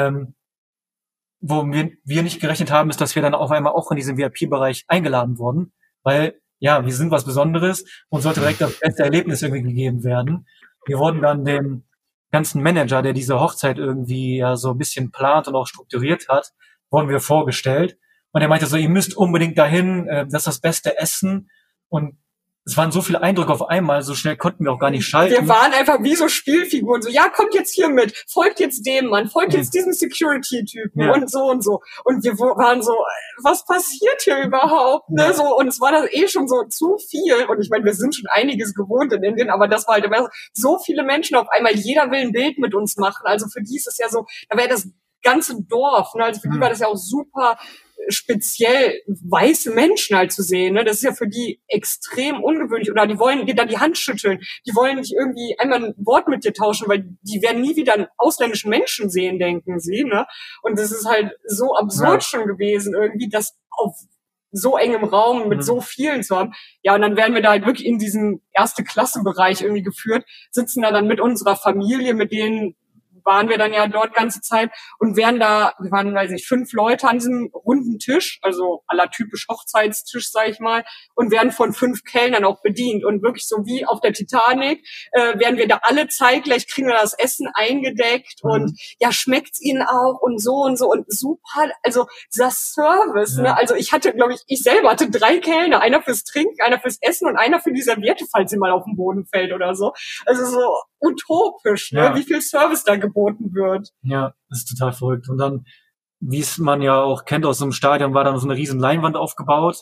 Wo wir nicht gerechnet haben, ist, dass wir dann auf einmal auch in diesem VIP-Bereich eingeladen wurden, weil, ja, wir sind was Besonderes und sollte direkt das beste Erlebnis irgendwie gegeben werden. Wir wurden dann dem ganzen Manager, der diese Hochzeit irgendwie ja so ein bisschen plant und auch strukturiert hat, wurden wir vorgestellt. Und er meinte so, ihr müsst unbedingt dahin, das ist das beste Essen. Und es waren so viele Eindrücke auf einmal, so schnell konnten wir auch gar nicht schalten. Wir waren einfach wie so Spielfiguren, so, ja, kommt jetzt hier mit, folgt jetzt dem Mann, folgt jetzt diesem Security-Typen und so und so. Und wir waren so, was passiert hier überhaupt? Ne? So, und es war das schon so zu viel. Und ich meine, wir sind schon einiges gewohnt in Indien, aber das war halt immer so viele Menschen auf einmal, jeder will ein Bild mit uns machen. Also für die ist es ja so, da wäre das ganze Dorf, ne? Also für die war das ja auch super speziell weiße Menschen halt zu sehen, ne? Das ist ja für die extrem ungewöhnlich. Oder die wollen dir dann die Hand schütteln. Die wollen nicht irgendwie einmal ein Wort mit dir tauschen, weil die werden nie wieder einen ausländischen Menschen sehen, denken sie, ne? Und das ist halt so absurd schon gewesen irgendwie, das auf so engem Raum mit so vielen zu haben. Ja, und dann werden wir da halt wirklich in diesen Erste-Klasse-Bereich irgendwie geführt, sitzen da dann mit unserer Familie, mit denen waren wir dann ja dort ganze Zeit und wir waren, weiß ich, 5 Leute an diesem runden Tisch, also aller typisch Hochzeitstisch, sag ich mal, und werden von 5 Kellnern auch bedient und wirklich so wie auf der Titanic, werden wir da alle zeitgleich, kriegen wir das Essen eingedeckt und ja, schmeckt's ihnen auch und so und super, also das Service, ne, also ich selber hatte 3 Kellner, einer fürs Trinken, einer fürs Essen und einer für die Serviette, falls sie mal auf den Boden fällt oder so, also so utopisch, ne, wie viel Service da geboten wird. Ja, das ist total verrückt. Und dann, wie es man ja auch kennt aus so einem Stadion, war dann so eine riesen Leinwand aufgebaut,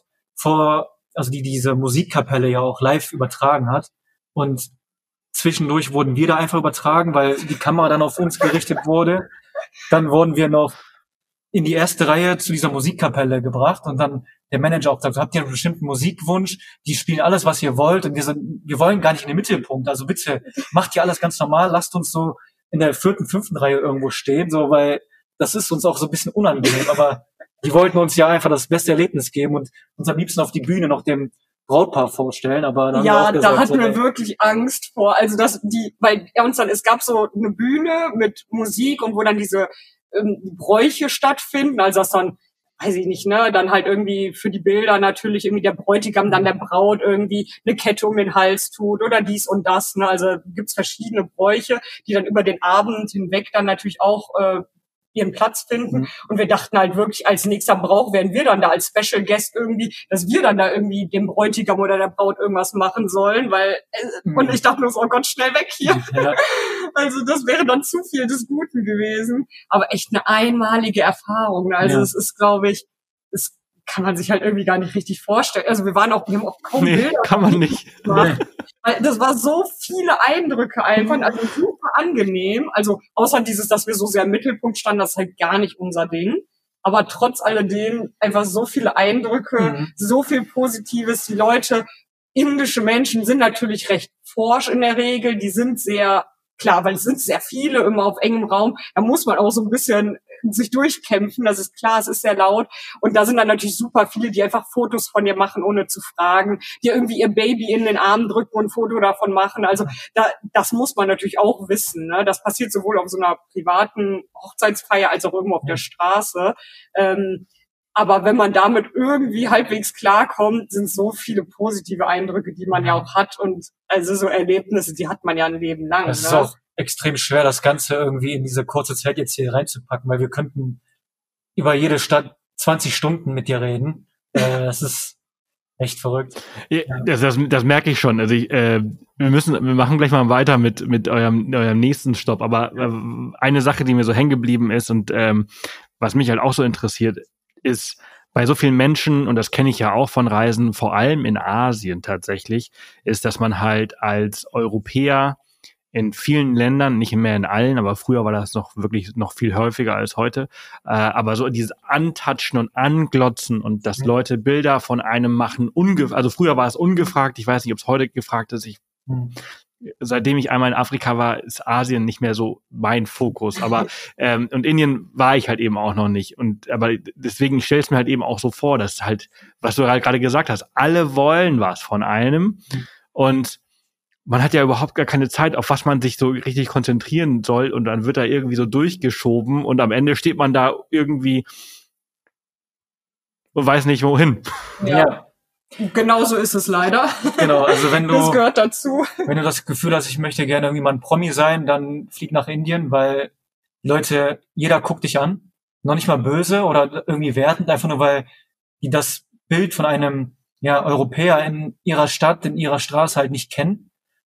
also die diese Musikkapelle ja auch live übertragen hat. Und zwischendurch wurden wir da einfach übertragen, weil die Kamera dann auf uns gerichtet wurde. Dann wurden wir noch in die erste Reihe zu dieser Musikkapelle gebracht und dann der Manager auch gesagt, habt ihr einen bestimmten Musikwunsch? Die spielen alles, was ihr wollt und wir wollen gar nicht in den Mittelpunkt. Also bitte macht ihr alles ganz normal, lasst uns so in der 4., 5. Reihe irgendwo stehen, so, weil das ist uns auch so ein bisschen unangenehm, aber die wollten uns ja einfach das beste Erlebnis geben und uns am liebsten auf die Bühne noch dem Brautpaar vorstellen, aber dann ja, da hatten wir wirklich Angst vor, also weil es gab so eine Bühne mit Musik und wo dann diese Bräuche stattfinden, also das dann, weiß ich nicht, ne, dann halt irgendwie für die Bilder natürlich irgendwie der Bräutigam dann der Braut irgendwie eine Kette um den Hals tut oder dies und das, ne, also gibt's verschiedene Bräuche, die dann über den Abend hinweg dann natürlich auch ihren Platz finden. Und wir dachten halt wirklich, als nächster Brauch wären wir dann da als Special Guest irgendwie, dass wir dann da irgendwie dem Bräutigam oder der Braut irgendwas machen sollen, weil, und ich dachte nur so, oh Gott, schnell weg hier. Ja. Also das wäre dann zu viel des Guten gewesen. Aber echt eine einmalige Erfahrung. Also es ist, glaube ich, das kann man sich halt irgendwie gar nicht richtig vorstellen. Also wir haben auch kaum Bilder. Kann man nicht. Weil das war so viele Eindrücke einfach, also super angenehm. Also außer dass wir so sehr im Mittelpunkt standen, das ist halt gar nicht unser Ding. Aber trotz alledem einfach so viele Eindrücke, so viel Positives. Die Leute, indische Menschen sind natürlich recht forsch in der Regel. Die sind sehr, klar, weil es sind sehr viele immer auf engem Raum. Da muss man auch so ein bisschen sich durchkämpfen, das ist klar, es ist sehr laut und da sind dann natürlich super viele, die einfach Fotos von dir machen, ohne zu fragen, die irgendwie ihr Baby in den Arm drücken und ein Foto davon machen, also das muss man natürlich auch wissen, ne? Das passiert sowohl auf so einer privaten Hochzeitsfeier als auch irgendwo auf der Straße, aber wenn man damit irgendwie halbwegs klarkommt, sind so viele positive Eindrücke, die man ja auch hat und also so Erlebnisse, die hat man ja ein Leben lang. Das ist auch extrem schwer, das Ganze irgendwie in diese kurze Zeit jetzt hier reinzupacken, weil wir könnten über jede Stadt 20 Stunden mit dir reden. Das ist echt verrückt. Ja, das merke ich schon. Also wir machen gleich mal weiter mit eurem nächsten Stopp. Aber eine Sache, die mir so hängen geblieben ist und was mich halt auch so interessiert, ist bei so vielen Menschen, und das kenne ich ja auch von Reisen, vor allem in Asien tatsächlich, ist, dass man halt als Europäer in vielen Ländern, nicht mehr in allen, aber früher war das noch viel häufiger als heute, aber so dieses Antatschen und Anglotzen und dass Leute Bilder von einem machen, also früher war es ungefragt, ich weiß nicht, ob es heute gefragt ist, seitdem ich einmal in Afrika war, ist Asien nicht mehr so mein Fokus. Aber und Indien war ich halt eben auch noch nicht. Aber deswegen stell es mir halt eben auch so vor, dass halt, was du halt gerade gesagt hast, alle wollen was von einem und man hat ja überhaupt gar keine Zeit, auf was man sich so richtig konzentrieren soll und dann wird da irgendwie so durchgeschoben und am Ende steht man da irgendwie und weiß nicht wohin. Ja. Genau so ist es leider. Genau, also das gehört dazu. Wenn du das Gefühl hast, ich möchte gerne irgendwie mal ein Promi sein, dann flieg nach Indien, weil Leute, jeder guckt dich an, noch nicht mal böse oder irgendwie wertend, einfach nur weil die das Bild von einem Europäer in ihrer Stadt, in ihrer Straße halt nicht kennen.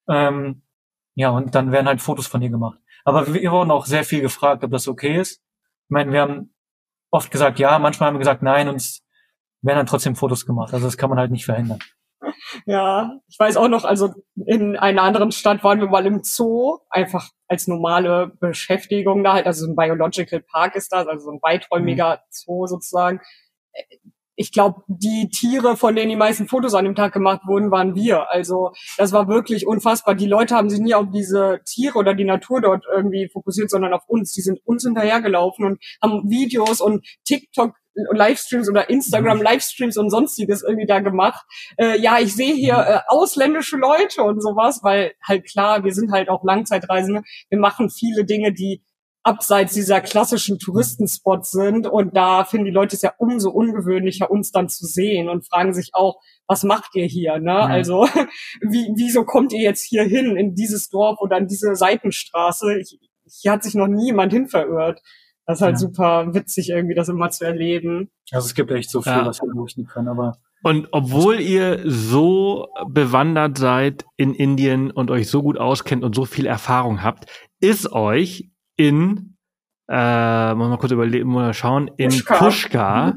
Und dann werden halt Fotos von dir gemacht. Aber wir wurden auch sehr viel gefragt, ob das okay ist. Ich meine, wir haben oft gesagt ja, manchmal haben wir gesagt nein und es werden dann trotzdem Fotos gemacht. Also das kann man halt nicht verhindern. Ja, ich weiß auch noch, also in einer anderen Stadt waren wir mal im Zoo, einfach als normale Beschäftigung da halt, also so ein Biological Park ist das, also so ein weiträumiger Zoo sozusagen. Ich glaube, die Tiere, von denen die meisten Fotos an dem Tag gemacht wurden, waren wir. Also das war wirklich unfassbar. Die Leute haben sich nie auf diese Tiere oder die Natur dort irgendwie fokussiert, sondern auf uns. Die sind uns hinterhergelaufen und haben Videos und TikTok Livestreams oder Instagram Livestreams und sonstiges irgendwie da gemacht. Ich sehe hier ausländische Leute und sowas, weil halt klar, wir sind halt auch Langzeitreisende. Wir machen viele Dinge, die abseits dieser klassischen Touristenspots sind und da finden die Leute es ja umso ungewöhnlicher, uns dann zu sehen und fragen sich auch, was macht ihr hier, ne? Ja. Also, wieso kommt ihr jetzt hier hin, in dieses Dorf oder in diese Seitenstraße? Hier hat sich noch niemand hin verirrt. Das ist halt super witzig irgendwie, das immer zu erleben. Also es gibt echt so viel, was wir berichten können, aber... Und obwohl ihr so bewandert seid in Indien und euch so gut auskennt und so viel Erfahrung habt, ist euch in, mal kurz mal schauen, in Pushkar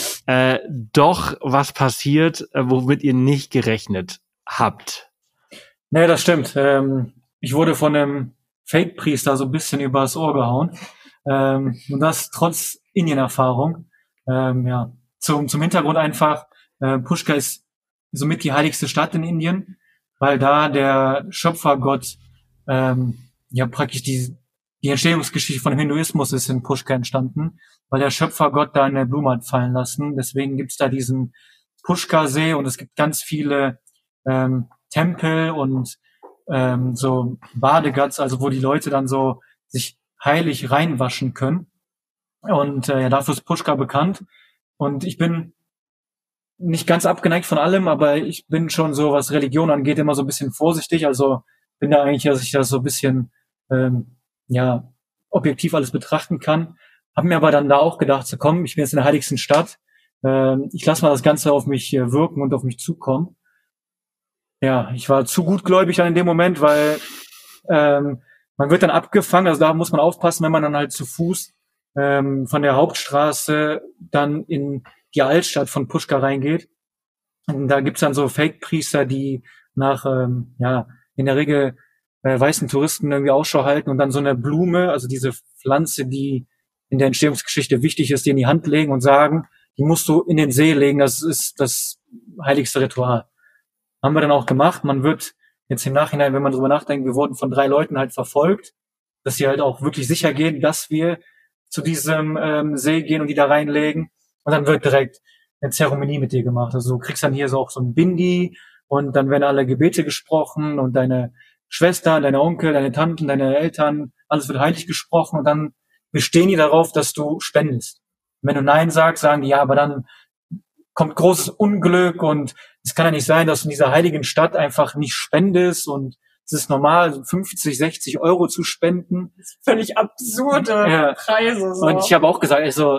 doch was passiert, womit ihr nicht gerechnet habt. Nee, das stimmt. Ich wurde von einem Fake-Priester so ein bisschen übers Ohr gehauen. Und das trotz Indien-Erfahrung. Zum Hintergrund einfach, Pushkar ist somit die heiligste Stadt in Indien, weil da der Schöpfergott praktisch die Entstehungsgeschichte von dem Hinduismus ist in Pushkar entstanden, weil der Schöpfergott da eine Blume hat fallen lassen. Deswegen gibt's da diesen Pushkar-See und es gibt ganz viele Tempel und so Badeghats, also wo die Leute dann so sich heilig reinwaschen können. Und dafür ist Pushkar bekannt. Und ich bin nicht ganz abgeneigt von allem, aber ich bin schon so, was Religion angeht, immer so ein bisschen vorsichtig. Also bin da eigentlich, dass ich das so ein bisschen objektiv alles betrachten kann. Hab mir aber dann da auch gedacht, so komm, ich bin jetzt in der heiligsten Stadt. Ich lasse mal das Ganze auf mich wirken und auf mich zukommen. Ja, ich war zu gutgläubig dann in dem Moment, weil man wird dann abgefangen, also da muss man aufpassen, wenn man dann halt zu Fuß von der Hauptstraße dann in die Altstadt von Pushkar reingeht. Und da gibt's dann so Fake-Priester, die nach, in der Regel weißen Touristen irgendwie Ausschau halten und dann so eine Blume, also diese Pflanze, die in der Entstehungsgeschichte wichtig ist, die in die Hand legen und sagen, die musst du in den See legen, das ist das heiligste Ritual. Haben wir dann auch gemacht. Man wird jetzt im Nachhinein, wenn man drüber nachdenkt, wir wurden von 3 Leuten halt verfolgt, dass sie halt auch wirklich sicher gehen, dass wir zu diesem See gehen und die da reinlegen. Und dann wird direkt eine Zeremonie mit dir gemacht. Also du kriegst dann hier so auch so ein Bindi und dann werden alle Gebete gesprochen und deine Schwester, deine Onkel, deine Tanten, deine Eltern, alles wird heilig gesprochen und dann bestehen die darauf, dass du spendest. Und wenn du Nein sagst, sagen die, ja, aber dann kommt großes Unglück und es kann ja nicht sein, dass du in dieser heiligen Stadt einfach nicht spendest und es ist normal, 50, 60 Euro zu spenden. Völlig absurde Preise. So. Und ich habe auch gesagt, also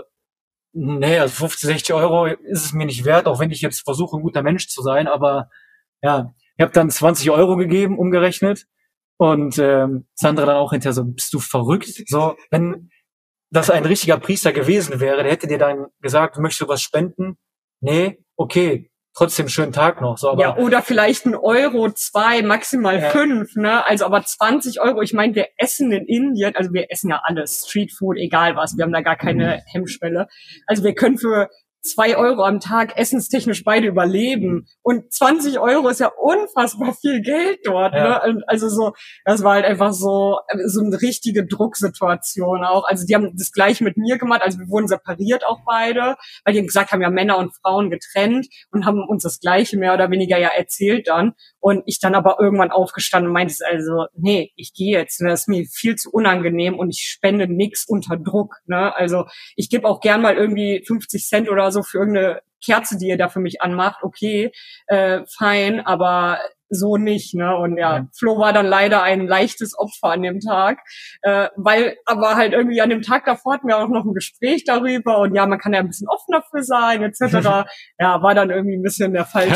50, 60 Euro ist es mir nicht wert, auch wenn ich jetzt versuche, ein guter Mensch zu sein, aber ja, ich habe dann 20 Euro gegeben, umgerechnet und Sandra dann auch hinterher so, bist du verrückt? So, wenn das ein richtiger Priester gewesen wäre, der hätte dir dann gesagt, möchtest du was spenden? Nee, okay, trotzdem schönen Tag noch. So, aber ja, oder vielleicht 1 Euro, 2, maximal 5, ne? Also aber 20 Euro, ich meine, wir essen in Indien, also wir essen ja alles, Streetfood, egal was, wir haben da gar keine Hemmschwelle. Also wir können für 2 € am Tag essenstechnisch beide überleben. Und 20 € ist ja unfassbar viel Geld dort. Ja. Ne? Und also so, das war halt einfach so eine richtige Drucksituation auch. Also die haben das Gleiche mit mir gemacht. Also wir wurden separiert auch beide, weil die gesagt haben, ja, Männer und Frauen getrennt und haben uns das Gleiche mehr oder weniger ja erzählt dann. Und ich dann aber irgendwann aufgestanden und meinte, also, nee, ich gehe jetzt. Das ist mir viel zu unangenehm und ich spende nix unter Druck. Ne? Also ich gebe auch gern mal irgendwie 50 Cent oder so für irgendeine Kerze, die ihr da für mich anmacht. Okay, fein, aber so nicht. Ne? Und ja, Flo war dann leider ein leichtes Opfer an dem Tag, weil aber halt irgendwie an dem Tag davor hatten wir auch noch ein Gespräch darüber und ja, man kann ja ein bisschen offener für sein, etc. Ja, war dann irgendwie ein bisschen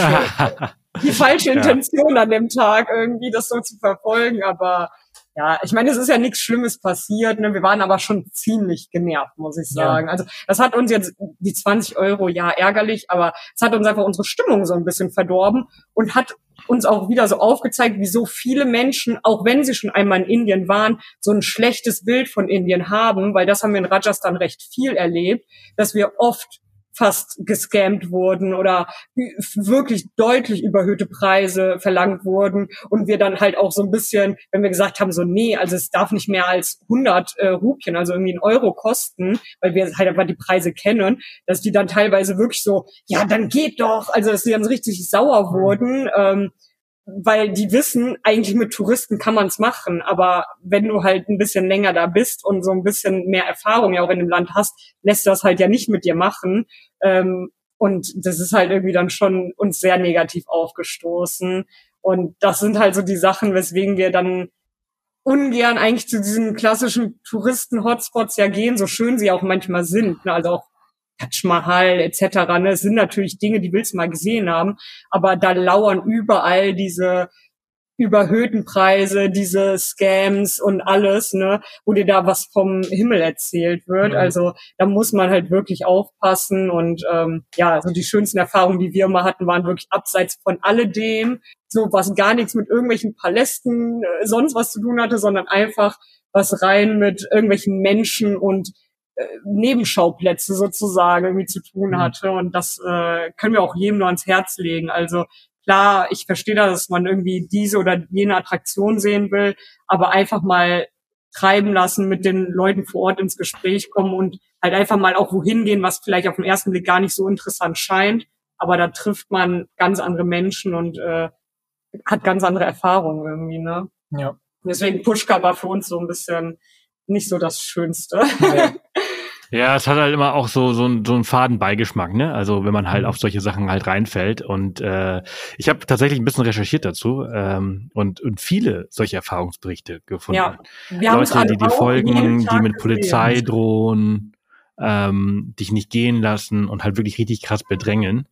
die falsche Intention an dem Tag, irgendwie das so zu verfolgen, aber ja, ich meine, es ist ja nichts Schlimmes passiert, ne? Wir waren aber schon ziemlich genervt, muss ich sagen. Ja. Also das hat uns jetzt, die 20 €, ja, ärgerlich, aber es hat uns einfach unsere Stimmung so ein bisschen verdorben und hat uns auch wieder so aufgezeigt, wie so viele Menschen, auch wenn sie schon einmal in Indien waren, so ein schlechtes Bild von Indien haben, weil das haben wir in Rajasthan recht viel erlebt, dass wir oft fast gescammt wurden oder wirklich deutlich überhöhte Preise verlangt wurden und wir dann halt auch so ein bisschen, wenn wir gesagt haben, so nee, also es darf nicht mehr als 100 Rupien, also irgendwie 1 € kosten, weil wir halt einfach die Preise kennen, dass die dann teilweise wirklich so, ja, dann geht doch, also dass die dann so richtig sauer wurden, weil die wissen, eigentlich mit Touristen kann man es machen, aber wenn du halt ein bisschen länger da bist und so ein bisschen mehr Erfahrung ja auch in dem Land hast, lässt das halt ja nicht mit dir machen. Und das ist halt irgendwie dann schon uns sehr negativ aufgestoßen. Und das sind halt so die Sachen, weswegen wir dann ungern eigentlich zu diesen klassischen Touristen-Hotspots ja gehen, so schön sie auch manchmal sind. Ne? Also auch Taj Mahal etc. Ne? Es sind natürlich Dinge, die willst du mal gesehen haben, aber da lauern überall diese überhöhten Preise, diese Scams und alles, ne, wo dir da was vom Himmel erzählt wird. Also da muss man halt wirklich aufpassen und ja, also die schönsten Erfahrungen, die wir mal hatten, waren wirklich abseits von alledem, so was gar nichts mit irgendwelchen Palästen, sonst was zu tun hatte, sondern einfach was rein mit irgendwelchen Menschen und Nebenschauplätze sozusagen irgendwie zu tun hatte. Und das können wir auch jedem nur ans Herz legen. Also klar, ich verstehe da, dass man irgendwie diese oder jene Attraktion sehen will, aber einfach mal treiben lassen, mit den Leuten vor Ort ins Gespräch kommen und halt einfach mal auch wohin gehen, was vielleicht auf den ersten Blick gar nicht so interessant scheint, aber da trifft man ganz andere Menschen und hat ganz andere Erfahrungen irgendwie, ne? Ja. Deswegen Pushkar war für uns so ein bisschen nicht so das Schönste. Ja. Ja, es hat halt immer auch so einen faden Beigeschmack, ne? Also wenn man halt auf solche Sachen halt reinfällt. Und ich habe tatsächlich ein bisschen recherchiert dazu und viele solche Erfahrungsberichte gefunden. Ja, wir Leute, die folgen, die mit Polizei gesehen. drohen, dich nicht gehen lassen und halt wirklich richtig krass bedrängen.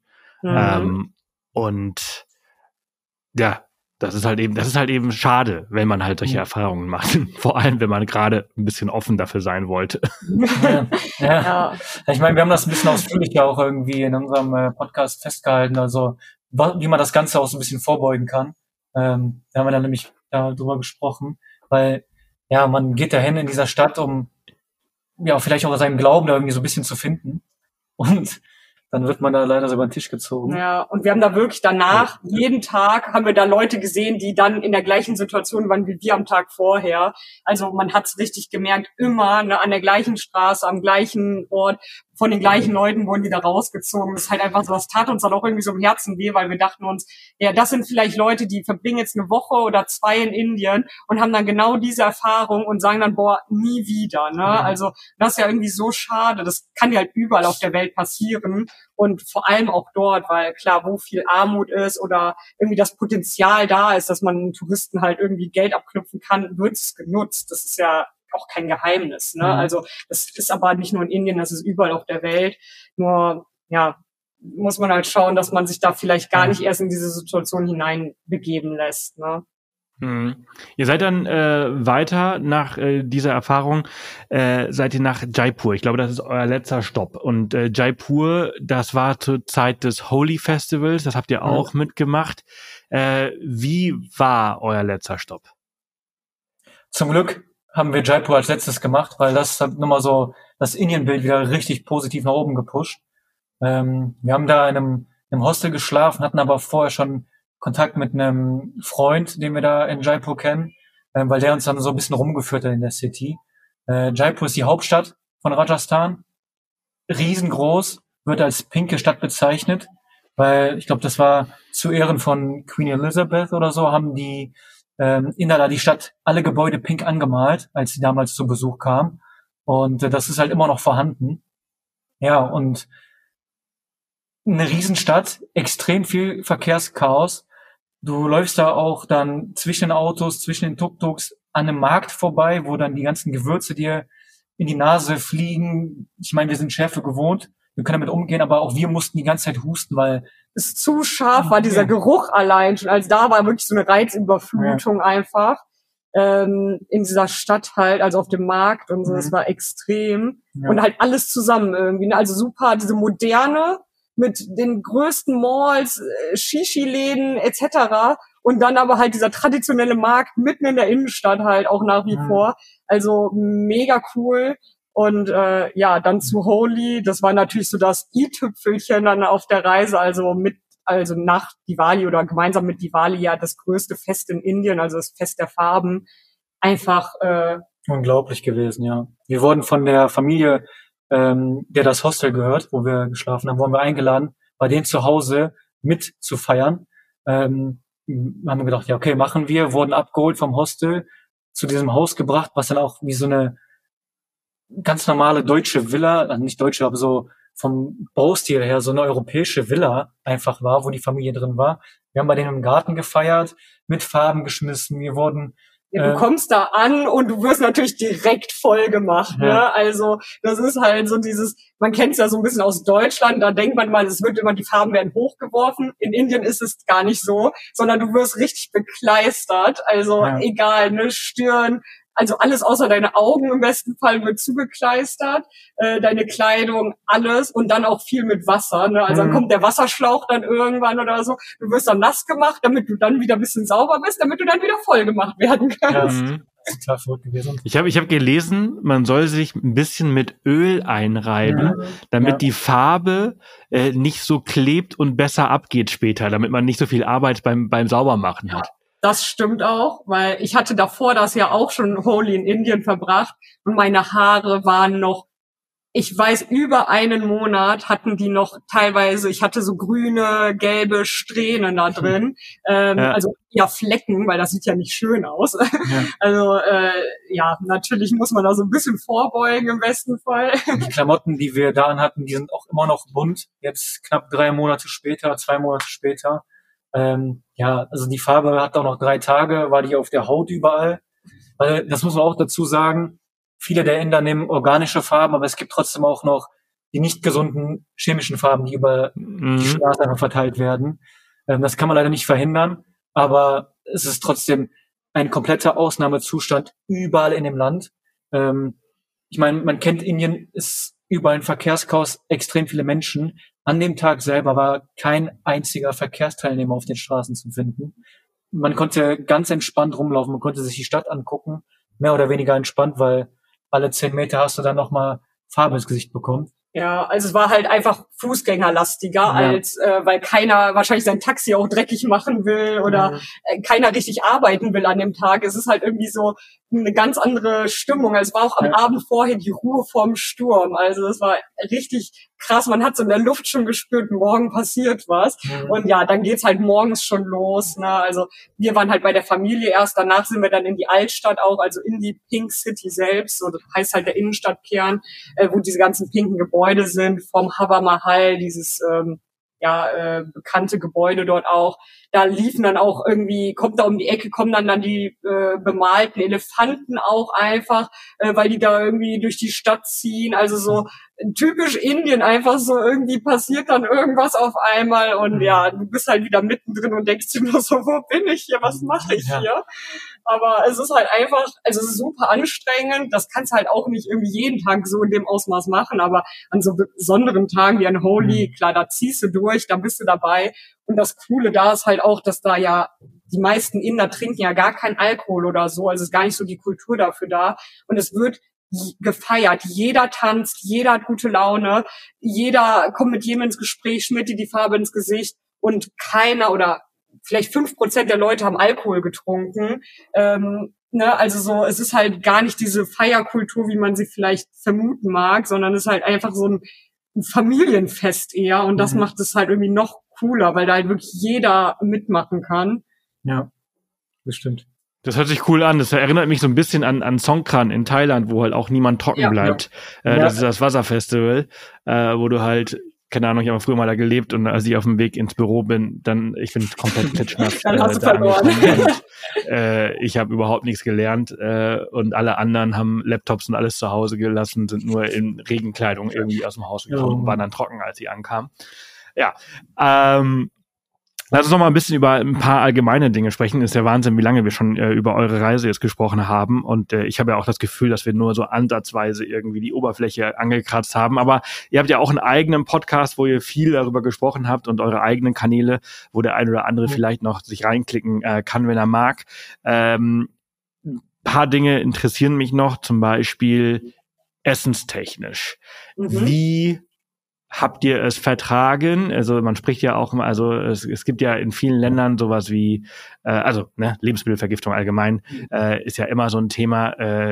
Und ja, das ist halt eben schade, wenn man halt solche Erfahrungen macht. Vor allem, wenn man gerade ein bisschen offen dafür sein wollte. Ja. Ich meine, wir haben das ein bisschen ausführlicher auch irgendwie in unserem Podcast festgehalten, also wie man das Ganze auch so ein bisschen vorbeugen kann. Da haben wir dann nämlich darüber gesprochen, weil ja, man geht dahin in dieser Stadt, um ja vielleicht auch seinen Glauben da irgendwie so ein bisschen zu finden. Und dann wird man da leider so über den Tisch gezogen. Ja, und wir haben da wirklich danach, jeden Tag haben wir da Leute gesehen, die dann in der gleichen Situation waren wie wir am Tag vorher. Also man hat's richtig gemerkt, immer an der gleichen Straße, am gleichen Ort, von den gleichen Leuten wurden die da rausgezogen. Das ist halt einfach so, das tat uns dann auch irgendwie so im Herzen weh, weil wir dachten uns, ja, das sind vielleicht Leute, die verbringen jetzt eine Woche oder 2 in Indien und haben dann genau diese Erfahrung und sagen dann, boah, nie wieder, ne? Also das ist ja irgendwie so schade. Das kann ja halt überall auf der Welt passieren und vor allem auch dort, weil klar, wo viel Armut ist oder irgendwie das Potenzial da ist, dass man Touristen halt irgendwie Geld abknüpfen kann, wird es genutzt. Das ist ja auch kein Geheimnis, ne? Also das ist aber nicht nur in Indien, das ist überall auf der Welt. Nur, ja, muss man halt schauen, dass man sich da vielleicht gar nicht erst in diese Situation hineinbegeben lässt, ne? Ihr seid dann weiter nach dieser Erfahrung, seid ihr nach Jaipur. Ich glaube, das ist euer letzter Stopp. Und Jaipur, das war zur Zeit des Holi Festivals, das habt ihr auch mitgemacht. Wie war euer letzter Stopp? Zum Glück haben wir Jaipur als letztes gemacht, weil das hat nochmal so das Indienbild wieder richtig positiv nach oben gepusht. Wir haben da in einem Hostel geschlafen, hatten aber vorher schon Kontakt mit einem Freund, den wir da in Jaipur kennen, weil der uns dann so ein bisschen rumgeführt hat in der City. Jaipur ist die Hauptstadt von Rajasthan, riesengroß, wird als pinke Stadt bezeichnet, weil ich glaube, das war zu Ehren von Queen Elizabeth oder so, haben die Inder da die Stadt alle Gebäude pink angemalt, als sie damals zu Besuch kam. Und das ist halt immer noch vorhanden. Ja, und eine Riesenstadt, extrem viel Verkehrschaos. Du läufst da auch dann zwischen den Autos, zwischen den Tuk-Tuks an einem Markt vorbei, wo dann die ganzen Gewürze dir in die Nase fliegen. Ich meine, wir sind Schärfe gewohnt, wir können damit umgehen, aber auch wir mussten die ganze Zeit husten, weil es zu scharf war, dieser Geruch allein schon. Also da war wirklich so eine Reizüberflutung einfach in dieser Stadt halt, also auf dem Markt und so. Das war extrem. Ja. Und halt alles zusammen irgendwie. Also super, diese moderne mit den größten Malls, Shishi-Läden etc. Und dann aber halt dieser traditionelle Markt mitten in der Innenstadt halt auch nach wie vor. Also mega cool. Und ja, dann zu Holi, das war natürlich so das i-Tüpfelchen dann auf der Reise, also nach Diwali oder gemeinsam mit Diwali ja das größte Fest in Indien, also das Fest der Farben. Einfach unglaublich gewesen, ja. Wir wurden von der Familie, der das Hostel gehört, wo wir geschlafen haben, wurden wir eingeladen, bei denen zu Hause mit zu feiern. Haben wir gedacht, ja, okay, machen wir, wurden abgeholt vom Hostel, zu diesem Haus gebracht, was dann auch wie so eine ganz normale deutsche Villa, also nicht deutsche, aber so vom Baustil her so eine europäische Villa einfach war, wo die Familie drin war. Wir haben bei denen im Garten gefeiert, mit Farben geschmissen, wir wurden ja, du kommst da an und du wirst natürlich direkt voll gemacht, ja. Ne? Also das ist halt so dieses, man kennt es ja so ein bisschen aus Deutschland, da denkt man mal, es wird immer, die Farben werden hochgeworfen. In Indien ist es gar nicht so, sondern du wirst richtig bekleistert. Also egal, ne, Stirn, also alles außer deine Augen im besten Fall wird zugekleistert, deine Kleidung, alles und dann auch viel mit Wasser. Ne? Also dann kommt der Wasserschlauch dann irgendwann oder so. Du wirst dann nass gemacht, damit du dann wieder ein bisschen sauber bist, damit du dann wieder voll gemacht werden kannst. Ja, total verrückt gewesen. Ich hab gelesen, man soll sich ein bisschen mit Öl einreiben, damit die Farbe nicht so klebt und besser abgeht später, damit man nicht so viel Arbeit beim Saubermachen hat. Das stimmt auch, weil ich hatte davor das ja auch schon Holi in Indien verbracht und meine Haare waren noch, ich weiß, über einen Monat hatten die noch teilweise, ich hatte so grüne, gelbe Strähnen da drin, also ja Flecken, weil das sieht ja nicht schön aus. Ja. Also ja, natürlich muss man da so ein bisschen vorbeugen im besten Fall. Die Klamotten, die wir da hatten, die sind auch immer noch bunt, jetzt knapp 2 Monate später. Ja, also die Farbe hat auch noch 3 Tage, war die auf der Haut überall. Weil, das muss man auch dazu sagen, viele der Inder nehmen organische Farben, aber es gibt trotzdem auch noch die nicht gesunden chemischen Farben, die über die Straße einfach verteilt werden. Das kann man leider nicht verhindern, aber es ist trotzdem ein kompletter Ausnahmezustand überall in dem Land. Ich meine, man kennt Indien, ist überall ein Verkehrschaos, extrem viele Menschen. An dem Tag selber war kein einziger Verkehrsteilnehmer auf den Straßen zu finden. Man konnte ganz entspannt rumlaufen, man konnte sich die Stadt angucken, mehr oder weniger entspannt, weil alle 10 Meter hast du dann nochmal Farbe ins Gesicht bekommen. Ja, also es war halt einfach fußgängerlastiger, als weil keiner wahrscheinlich sein Taxi auch dreckig machen will oder keiner richtig arbeiten will an dem Tag. Es ist halt irgendwie so eine ganz andere Stimmung. Es war auch am Abend vorher die Ruhe vorm Sturm. Also es war richtig krass. Man hat so in der Luft schon gespürt, morgen passiert was. Und ja, dann geht's halt morgens schon los. Ne? Also wir waren halt bei der Familie erst. Danach sind wir dann in die Altstadt auch, also in die Pink City selbst. So, das heißt halt der Innenstadtkern, wo diese ganzen pinken Gebäude sind. Vom Hava Mahal, dieses bekannte Gebäude dort auch. Da liefen dann auch irgendwie, kommt da um die Ecke, kommen dann die bemalten Elefanten auch einfach, weil die da irgendwie durch die Stadt ziehen. Also so typisch Indien, einfach so irgendwie passiert dann irgendwas auf einmal und ja, du bist halt wieder mittendrin und denkst dir nur so, wo bin ich hier, was mache ich hier? Aber es ist halt einfach, also es ist super anstrengend, das kannst halt auch nicht irgendwie jeden Tag so in dem Ausmaß machen, aber an so besonderen Tagen wie an Holi, klar, da ziehst du durch, da bist du dabei und das Coole da ist halt auch, dass da ja die meisten Inder trinken ja gar keinen Alkohol oder so, also ist gar nicht so die Kultur dafür da und es wird gefeiert. Jeder tanzt, jeder hat gute Laune, jeder kommt mit jedem ins Gespräch, schmiert dir die Farbe ins Gesicht und keiner oder vielleicht 5% der Leute haben Alkohol getrunken. Also so, es ist halt gar nicht diese Feierkultur, wie man sie vielleicht vermuten mag, sondern es ist halt einfach so ein Familienfest eher und das macht es halt irgendwie noch cooler, weil da halt wirklich jeder mitmachen kann. Ja, das stimmt. Das hört sich cool an. Das erinnert mich so ein bisschen an Songkran in Thailand, wo halt auch niemand trocken bleibt. Ja. Das ist das Wasserfestival, wo du halt, keine Ahnung, ich habe früher mal da gelebt und als ich auf dem Weg ins Büro bin, dann, ich bin komplett klitschnass. Dann hast du verloren. Ich habe überhaupt nichts gelernt und alle anderen haben Laptops und alles zu Hause gelassen, sind nur in Regenkleidung irgendwie aus dem Haus gekommen und waren dann trocken, als sie ankamen. Ja, lass uns noch mal ein bisschen über ein paar allgemeine Dinge sprechen. Ist ja Wahnsinn, wie lange wir schon über eure Reise jetzt gesprochen haben. Und ich habe ja auch das Gefühl, dass wir nur so ansatzweise irgendwie die Oberfläche angekratzt haben. Aber ihr habt ja auch einen eigenen Podcast, wo ihr viel darüber gesprochen habt und eure eigenen Kanäle, wo der ein oder andere vielleicht noch sich reinklicken kann, wenn er mag. Ein paar Dinge interessieren mich noch, zum Beispiel essenstechnisch. Wie habt ihr es vertragen? Also man spricht ja auch, also es gibt ja in vielen Ländern sowas wie, Lebensmittelvergiftung allgemein ist ja immer so ein Thema.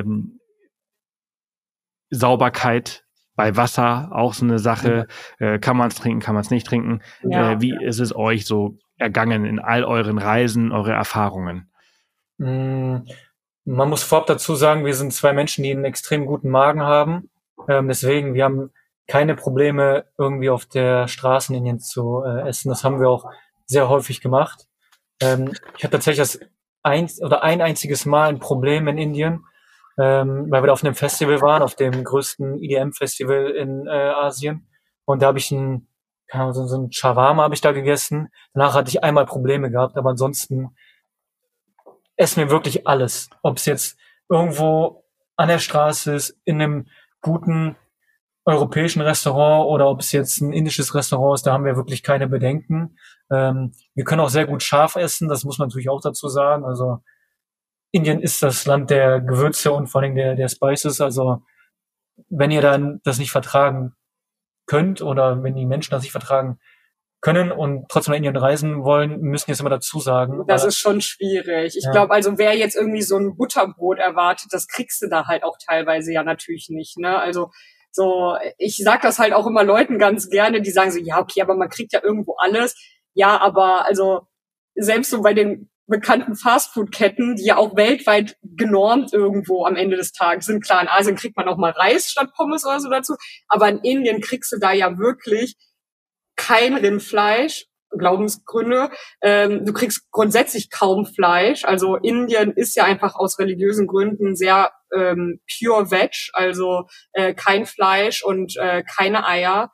Sauberkeit bei Wasser, auch so eine Sache. Kann man es trinken, kann man es nicht trinken? Ja. Wie ist es euch so ergangen in all euren Reisen, eure Erfahrungen? Man muss vorab dazu sagen, wir sind zwei Menschen, die einen extrem guten Magen haben. Deswegen, wir haben keine Probleme, irgendwie auf der Straße in Indien zu essen. Das haben wir auch sehr häufig gemacht. Ich hatte tatsächlich ein einziges Mal ein Problem in Indien, weil wir da auf einem Festival waren, auf dem größten EDM-Festival in Asien. Und da habe ich so ein Shawarma habe ich da gegessen. Danach hatte ich einmal Probleme gehabt, aber ansonsten essen wir wirklich alles. Ob es jetzt irgendwo an der Straße ist, in einem guten europäischen Restaurant oder ob es jetzt ein indisches Restaurant ist, da haben wir wirklich keine Bedenken. Wir können auch sehr gut scharf essen, das muss man natürlich auch dazu sagen. Also Indien ist das Land der Gewürze und vor allem der Spices. Also wenn ihr dann das nicht vertragen könnt oder wenn die Menschen das nicht vertragen können und trotzdem nach Indien reisen wollen, müssen wir es immer dazu sagen. Das ist schon schwierig. Ich glaube, also wer jetzt irgendwie so ein Butterbrot erwartet, das kriegst du da halt auch teilweise ja natürlich nicht, ne? Also so, ich sag das halt auch immer Leuten ganz gerne, die sagen so, ja, okay, aber man kriegt ja irgendwo alles. Ja, aber also selbst so bei den bekannten Fastfood-Ketten, die ja auch weltweit genormt irgendwo am Ende des Tages sind. Klar, in Asien kriegt man auch mal Reis statt Pommes oder so dazu, aber in Indien kriegst du da ja wirklich kein Rindfleisch, Glaubensgründe. Du kriegst grundsätzlich kaum Fleisch. Also Indien ist ja einfach aus religiösen Gründen sehr pure veg, also kein Fleisch und keine Eier.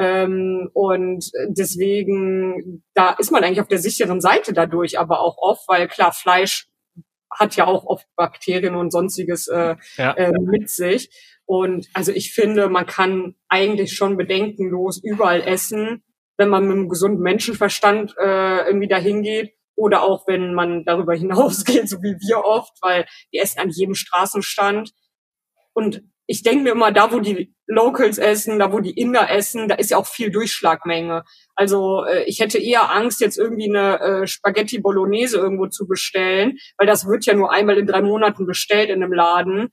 Und deswegen, da ist man eigentlich auf der sicheren Seite dadurch, aber auch oft, weil klar, Fleisch hat ja auch oft Bakterien und sonstiges mit sich. Und also ich finde, man kann eigentlich schon bedenkenlos überall essen, wenn man mit einem gesunden Menschenverstand irgendwie dahin geht oder auch wenn man darüber hinausgeht, so wie wir oft, weil wir essen an jedem Straßenstand. Und ich denke mir immer, da wo die Locals essen, da wo die Inder essen, da ist ja auch viel Durchschlagmenge. Also ich hätte eher Angst, jetzt irgendwie eine Spaghetti Bolognese irgendwo zu bestellen, weil das wird ja nur einmal in 3 Monaten bestellt in einem Laden.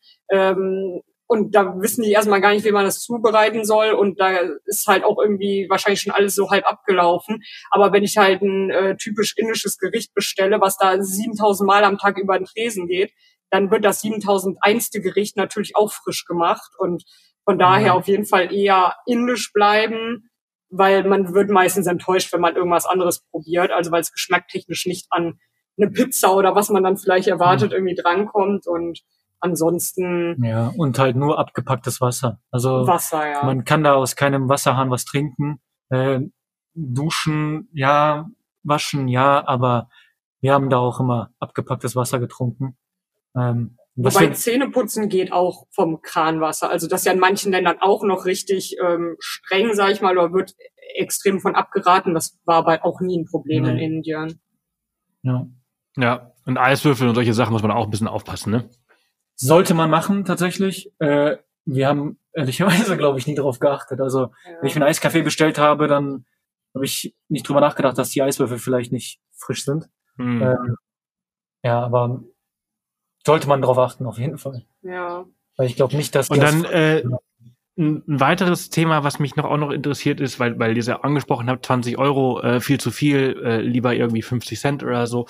Und da wissen die erstmal gar nicht, wie man das zubereiten soll. Und da ist halt auch irgendwie wahrscheinlich schon alles so halb abgelaufen. Aber wenn ich halt ein typisch indisches Gericht bestelle, was da 7000 Mal am Tag über den Tresen geht, dann wird das 7001. Gericht natürlich auch frisch gemacht. Und von daher auf jeden Fall eher indisch bleiben, weil man wird meistens enttäuscht, wenn man irgendwas anderes probiert. Also weil es geschmacktechnisch nicht an eine Pizza oder was man dann vielleicht erwartet irgendwie drankommt. Und ansonsten... Ja, und halt nur abgepacktes Wasser. Also Wasser, ja. Man kann da aus keinem Wasserhahn was trinken. Duschen, ja, waschen, ja, aber wir haben da auch immer abgepacktes Wasser getrunken. Wobei Zähneputzen geht auch vom Kranwasser. Also das ist ja in manchen Ländern auch noch richtig streng, sag ich mal, oder wird extrem von abgeraten. Das war aber auch nie ein Problem in Indien. Ja, und Eiswürfel und solche Sachen muss man auch ein bisschen aufpassen, ne? Sollte man machen, tatsächlich. wir haben ehrlicherweise, glaube ich, nie darauf geachtet. Also, wenn ich mir einen Eiskaffee bestellt habe, dann habe ich nicht drüber nachgedacht, dass die Eiswürfel vielleicht nicht frisch sind. Ja, aber sollte man darauf achten, auf jeden Fall. Ja. Weil ich glaube nicht, dass... Und dann ein weiteres Thema, was mich auch noch interessiert ist, weil ihr es ja angesprochen habt, 20 Euro, viel zu viel, lieber irgendwie 50 Cent oder so.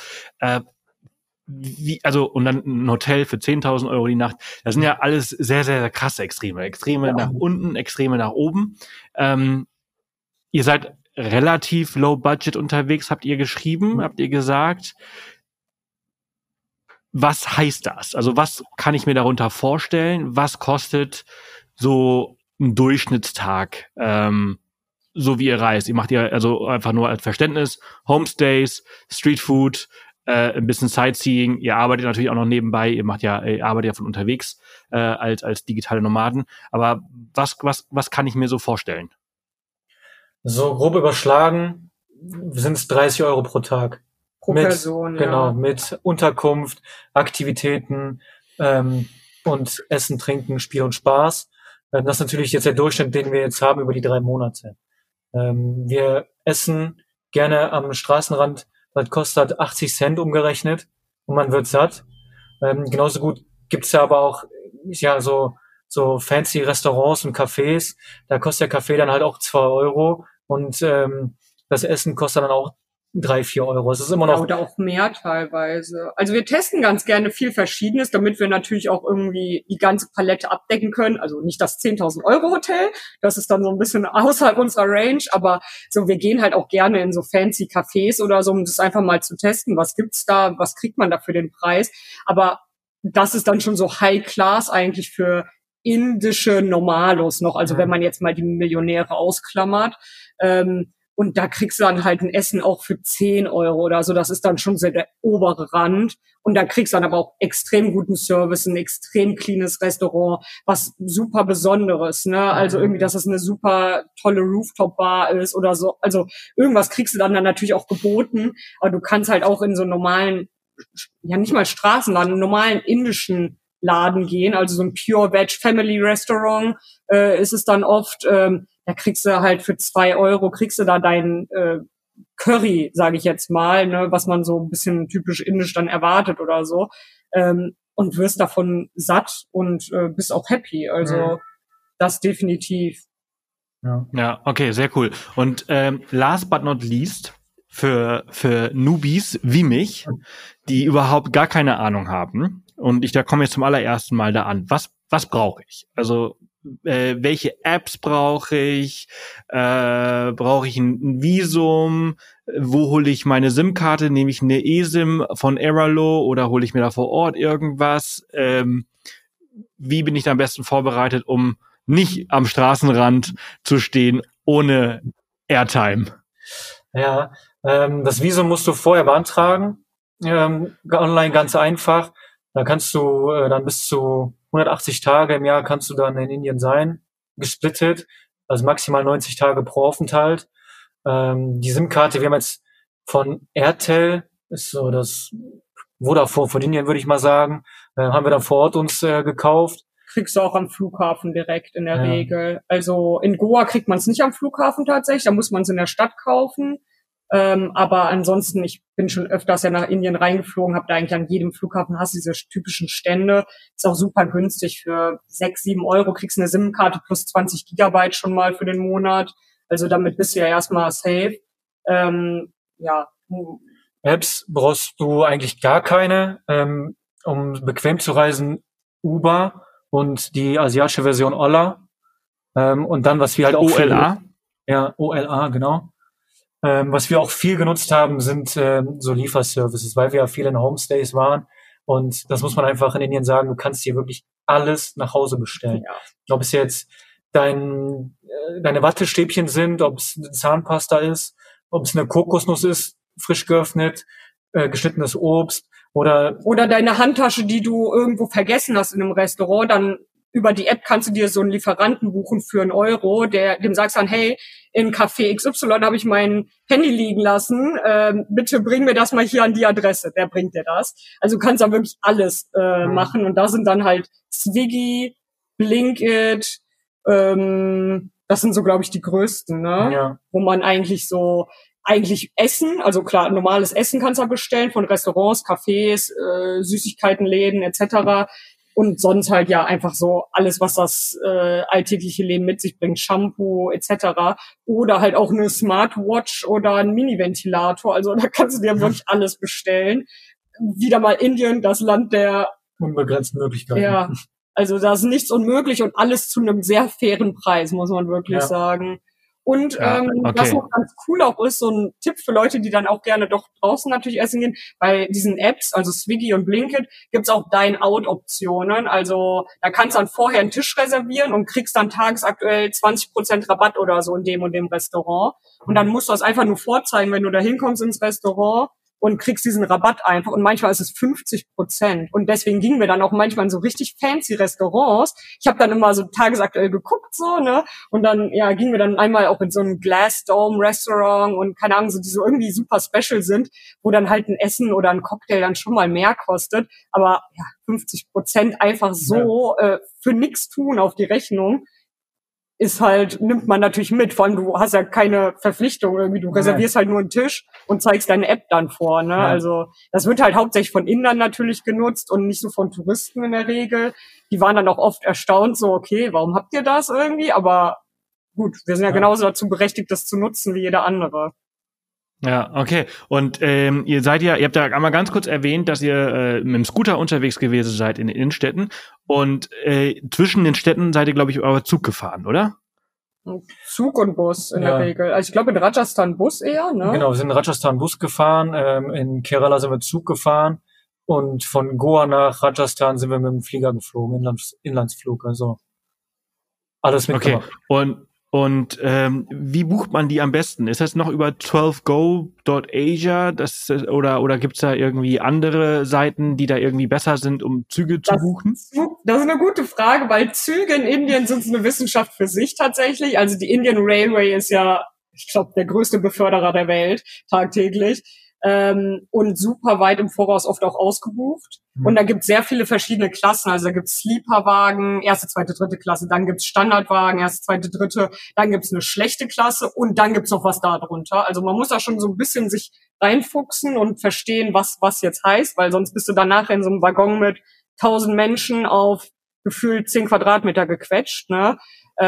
Und dann ein Hotel für 10.000 Euro die Nacht. Das sind ja alles sehr, sehr, sehr krasse Extreme. Extreme nach unten, Extreme nach oben. Ihr seid relativ low budget unterwegs, habt ihr geschrieben, habt ihr gesagt. Was heißt das? Also was kann ich mir darunter vorstellen? Was kostet so ein Durchschnittstag, so wie ihr reist? Ihr macht ja also einfach nur als Verständnis Homestays, Streetfood, ein bisschen Sightseeing. Ihr arbeitet natürlich auch noch nebenbei. Ihr arbeitet ja von unterwegs als digitale Nomaden. Aber was kann ich mir so vorstellen? So grob überschlagen sind es 30 Euro pro Tag. Pro Person, Genau, mit Unterkunft, Aktivitäten und Essen, Trinken, Spiel und Spaß. Das ist natürlich jetzt der Durchschnitt, den wir jetzt haben über die 3 Monate. Wir essen gerne am Straßenrand, das kostet 80 Cent umgerechnet und man wird satt. Genauso gut gibt's ja aber auch so fancy Restaurants und Cafés. Da kostet der Kaffee dann halt auch 2 Euro und das Essen kostet dann auch 3, 4 Euro. Es ist immer noch... Oder auch mehr teilweise. Also wir testen ganz gerne viel Verschiedenes, damit wir natürlich auch irgendwie die ganze Palette abdecken können. Also nicht das 10.000 Euro Hotel, das ist dann so ein bisschen außerhalb unserer Range, aber so, wir gehen halt auch gerne in so fancy Cafés oder so, um das einfach mal zu testen. Was gibt's da? Was kriegt man da für den Preis? Aber das ist dann schon so High Class eigentlich für indische Normalos noch. Also wenn man jetzt mal die Millionäre ausklammert. Und da kriegst du dann halt ein Essen auch für 10 Euro oder so. Das ist dann schon so der obere Rand. Und da kriegst du dann aber auch extrem guten Service, ein extrem cleanes Restaurant, was super Besonderes, ne? Also irgendwie, dass es eine super tolle Rooftop-Bar ist oder so. Also irgendwas kriegst du dann natürlich auch geboten. Aber du kannst halt auch in so normalen, ja nicht mal Straßenladen, einen normalen indischen Laden gehen. Also so ein Pure Veg Family Restaurant ist es dann oft... da kriegst du halt für 2 Euro, kriegst du da dein Curry, sage ich jetzt mal, ne, was man so ein bisschen typisch indisch dann erwartet oder so, und wirst davon satt und bist auch happy. Also das definitiv. Ja, okay, sehr cool. Und last but not least, für Newbies wie mich, die überhaupt gar keine Ahnung haben, und da komme ich zum allerersten Mal da an. Was brauche ich? Also welche Apps brauche ich? Brauche ich ein Visum? Wo hole ich meine SIM-Karte? Nehme ich eine eSIM von Airalo oder hole ich mir da vor Ort irgendwas? Wie bin ich da am besten vorbereitet, um nicht am Straßenrand zu stehen ohne Airtime? Ja, das Visum musst du vorher beantragen. Online ganz einfach. Da kannst du dann bis zu 180 Tage im Jahr kannst du dann in Indien sein, gesplittet, also maximal 90 Tage pro Aufenthalt. Die SIM-Karte, wir haben jetzt von Airtel, ist so das Vodafone von Indien, würde ich mal sagen, haben wir dann vor Ort uns gekauft. Kriegst du auch am Flughafen direkt in der Regel. Also in Goa kriegt man es nicht am Flughafen tatsächlich, da muss man es in der Stadt kaufen. Aber ansonsten, ich bin schon öfters ja nach Indien reingeflogen, habe da eigentlich an jedem Flughafen hast du diese typischen Stände. Ist auch super günstig. Für 6, 7 Euro kriegst du eine SIM-Karte plus 20 Gigabyte schon mal für den Monat. Also damit bist du ja erstmal safe. Apps brauchst du eigentlich gar keine. Um bequem zu reisen, Uber und die asiatische Version Ola. Und dann, was wir halt auch... OLA? Ja, OLA, genau. Was wir auch viel genutzt haben, sind so Lieferservices, weil wir ja viel in Homestays waren. Und das muss man einfach in Indien sagen, du kannst dir wirklich alles nach Hause bestellen. Ja. Ob es jetzt deine Wattestäbchen sind, ob es Zahnpasta ist, ob es eine Kokosnuss ist, frisch geöffnet, geschnittenes Obst oder deine Handtasche, die du irgendwo vergessen hast in einem Restaurant, dann über die App kannst du dir so einen Lieferanten buchen für 1 Euro, dem sagst dann, hey, in Café XY habe ich mein Handy liegen lassen, bitte bring mir das mal hier an die Adresse, der bringt dir das. Also du kannst da wirklich alles machen und da sind dann halt Swiggy, Blinkit, das sind so, glaube ich, die größten, ne? Ja. Wo man eigentlich Essen, also klar, normales Essen kannst du bestellen von Restaurants, Cafés, Süßigkeitenläden etc. Und sonst halt ja einfach so alles, was das alltägliche Leben mit sich bringt, Shampoo etc. Oder halt auch eine Smartwatch oder ein Mini-Ventilator. Also da kannst du dir wirklich alles bestellen. Wieder mal Indien, das Land der Unbegrenzten Möglichkeiten. ja, also da ist nichts unmöglich und alles zu einem sehr fairen Preis, muss man wirklich sagen. Und was noch ganz cool auch ist, so ein Tipp für Leute, die dann auch gerne doch draußen natürlich essen gehen, bei diesen Apps, also Swiggy und Blinkit, gibt's auch Dine-Out-Optionen. Also da kannst du dann vorher einen Tisch reservieren und kriegst dann tagesaktuell 20% Rabatt oder so in dem und dem Restaurant. Und dann musst du das einfach nur vorzeigen, wenn du da hinkommst ins Restaurant und kriegst diesen Rabatt einfach. Und manchmal ist es 50%. Und deswegen gingen wir dann auch manchmal in so richtig fancy Restaurants. Ich habe dann immer so tagesaktuell geguckt, so, ne? Und dann, ja, gingen wir dann einmal auch in so ein Glass Dome Restaurant und keine Ahnung, so die so irgendwie super special sind, wo dann halt ein Essen oder ein Cocktail dann schon mal mehr kostet. Aber ja, 50% einfach so für nix tun auf die Rechnung. Ist halt, nimmt man natürlich mit. Vor allem, du hast ja keine Verpflichtung irgendwie. Du reservierst halt nur einen Tisch und zeigst deine App dann vor, ne? Ja. Also, das wird halt hauptsächlich von Indern natürlich genutzt und nicht so von Touristen in der Regel. Die waren dann auch oft erstaunt, so, okay, warum habt ihr das irgendwie? Aber gut, wir sind ja genauso dazu berechtigt, das zu nutzen wie jeder andere. Ja, okay. Und ihr habt ja einmal ganz kurz erwähnt, dass ihr mit dem Scooter unterwegs gewesen seid in den Innenstädten und zwischen den Städten seid ihr, glaube ich, aber Zug gefahren, oder? Zug und Bus in der Regel. Also ich glaube in Rajasthan Bus eher, ne? Genau, wir sind in Rajasthan Bus gefahren, in Kerala sind wir Zug gefahren und von Goa nach Rajasthan sind wir mit dem Flieger geflogen, Inlandsflug, also alles mitgemacht. Okay, und wie bucht man die am besten? Ist das noch über 12go.asia? Oder gibt's da irgendwie andere Seiten, die da irgendwie besser sind, um Züge zu buchen? Das ist eine gute Frage, weil Züge in Indien sind eine Wissenschaft für sich tatsächlich. Also die Indian Railway ist ja, ich glaube, der größte Beförderer der Welt tagtäglich. Und super weit im Voraus oft auch ausgebucht. Und da gibt's sehr viele verschiedene Klassen. Also da gibt's Sleeperwagen, erste, zweite, dritte Klasse, dann gibt's Standardwagen, erste, zweite, dritte, dann gibt's eine schlechte Klasse und dann gibt's noch was da drunter. Also man muss da schon so ein bisschen sich reinfuchsen und verstehen, was jetzt heißt, weil sonst bist du danach in so einem Waggon mit 1000 Menschen auf gefühlt 10 Quadratmeter gequetscht, ne?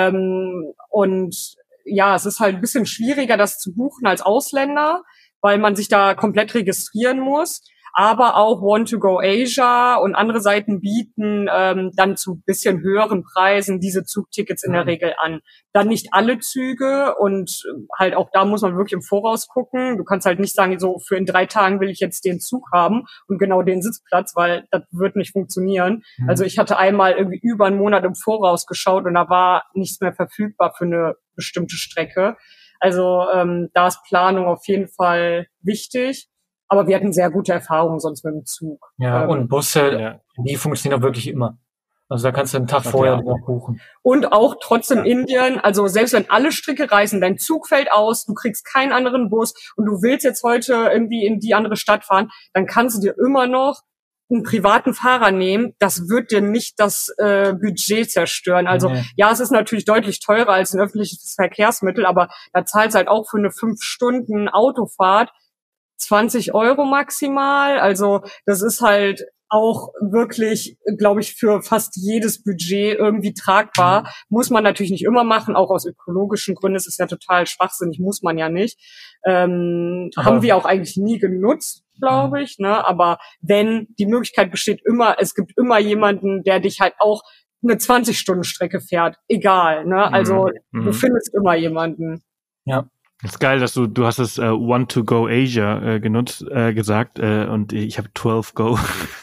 Und ja, es ist halt ein bisschen schwieriger, das zu buchen als Ausländer, weil man sich da komplett registrieren muss. Aber auch Want2Go Asia und andere Seiten bieten dann zu bisschen höheren Preisen diese Zugtickets in der Regel an. Dann nicht alle Züge und halt auch da muss man wirklich im Voraus gucken. Du kannst halt nicht sagen, so für in 3 Tagen will ich jetzt den Zug haben und genau den Sitzplatz, weil das wird nicht funktionieren. Also ich hatte einmal irgendwie über einen Monat im Voraus geschaut und da war nichts mehr verfügbar für eine bestimmte Strecke. Also da ist Planung auf jeden Fall wichtig. Aber wir hatten sehr gute Erfahrungen sonst mit dem Zug. Ja, und Busse, die funktionieren auch wirklich immer. Also da kannst du einen Tag vorher noch buchen. Und auch trotzdem Indien, also selbst wenn alle Stricke reißen, dein Zug fällt aus, du kriegst keinen anderen Bus und du willst jetzt heute irgendwie in die andere Stadt fahren, dann kannst du dir immer noch einen privaten Fahrer nehmen. Das wird dir nicht das Budget zerstören. Also ja, es ist natürlich deutlich teurer als ein öffentliches Verkehrsmittel, aber da zahlst halt auch für eine 5 Stunden Autofahrt 20 € maximal. Also das ist halt auch wirklich, glaube ich, für fast jedes Budget irgendwie tragbar. Muss man natürlich nicht immer machen, auch aus ökologischen Gründen. Es ist ja total schwachsinnig, muss man ja nicht. Haben wir auch eigentlich nie genutzt, glaube ich. Ne? Aber wenn die Möglichkeit besteht, es gibt immer jemanden, der dich halt auch eine 20-Stunden-Strecke fährt. Egal. Ne? Also du findest immer jemanden. Ja. Das ist geil, dass du hast das Want2Go Asia gesagt und ich habe 12go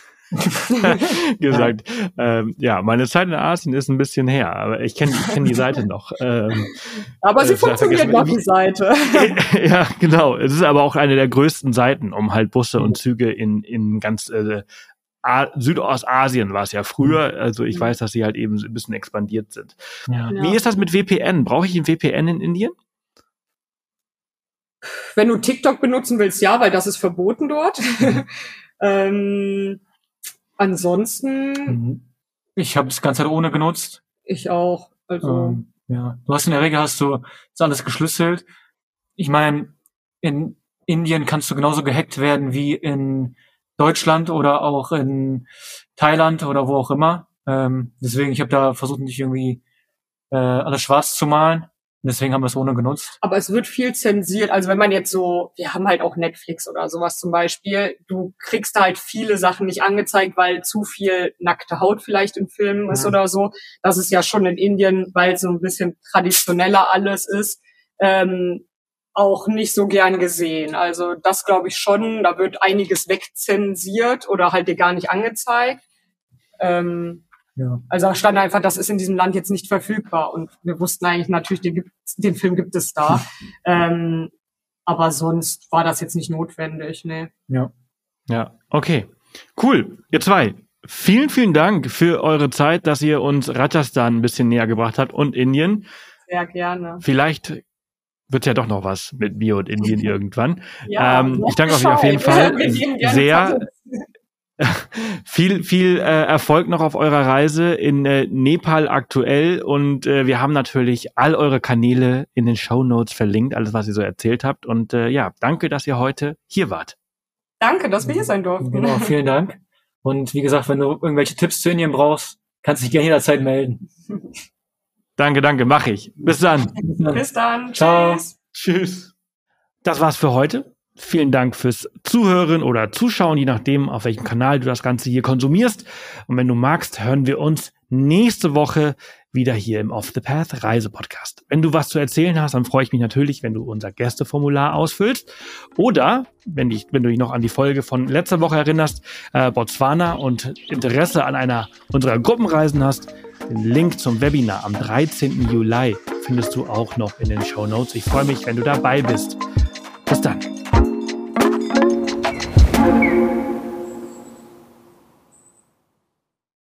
gesagt. Ja, meine Zeit in Asien ist ein bisschen her, aber ich kenn die Seite noch. Aber sie funktioniert noch, die Seite. Ja, genau. Es ist aber auch eine der größten Seiten, um halt Busse und Züge in ganz Südostasien war es ja früher. Also ich weiß, dass sie halt eben ein bisschen expandiert sind. Ja. Wie ist das mit VPN? Brauche ich ein VPN in Indien? Wenn du TikTok benutzen willst, ja, weil das ist verboten dort. Ansonsten... Ich habe das ganze Zeit ohne genutzt. Ich auch. Also ja, du hast in der Regel das alles geschlüsselt. Ich meine, in Indien kannst du genauso gehackt werden wie in Deutschland oder auch in Thailand oder wo auch immer. Deswegen, ich habe da versucht, nicht irgendwie alles schwarz zu malen. Deswegen haben wir es ohne genutzt. Aber es wird viel zensiert. Also wenn man jetzt so, wir haben halt auch Netflix oder sowas zum Beispiel, du kriegst da halt viele Sachen nicht angezeigt, weil zu viel nackte Haut vielleicht im Film ist oder so. Das ist ja schon in Indien, weil es so ein bisschen traditioneller alles ist, auch nicht so gern gesehen. Also das glaube ich schon, da wird einiges wegzensiert oder halt dir gar nicht angezeigt. Ja. Also da stand einfach, das ist in diesem Land jetzt nicht verfügbar. Und wir wussten eigentlich natürlich, den Film gibt es da. Aber sonst war das jetzt nicht notwendig, ne? Ja, okay. Cool. Ihr zwei, vielen, vielen Dank für eure Zeit, dass ihr uns Rajasthan ein bisschen näher gebracht habt und Indien. Sehr gerne. Vielleicht wird ja doch noch was mit mir und Indien irgendwann. Ja, ich danke euch auf jeden Fall sehr. Viel Erfolg noch auf eurer Reise in Nepal aktuell und wir haben natürlich all eure Kanäle in den Shownotes verlinkt, alles was ihr so erzählt habt und danke, dass ihr heute hier wart. Danke, dass wir hier sein durften. Genau, vielen Dank. Und wie gesagt, wenn du irgendwelche Tipps zu Indien brauchst, kannst du dich gerne jederzeit melden. Danke, mache ich. Bis dann. Bis dann. Ciao. Tschüss. Das war's für heute. Vielen Dank fürs Zuhören oder Zuschauen, je nachdem, auf welchem Kanal du das Ganze hier konsumierst. Und wenn du magst, hören wir uns nächste Woche wieder hier im Off the Path Reisepodcast. Wenn du was zu erzählen hast, dann freue ich mich natürlich, wenn du unser Gästeformular ausfüllst. Oder, wenn du dich noch an die Folge von letzter Woche erinnerst, Botswana und Interesse an einer unserer Gruppenreisen hast, den Link zum Webinar am 13. Juli findest du auch noch in den Shownotes. Ich freue mich, wenn du dabei bist.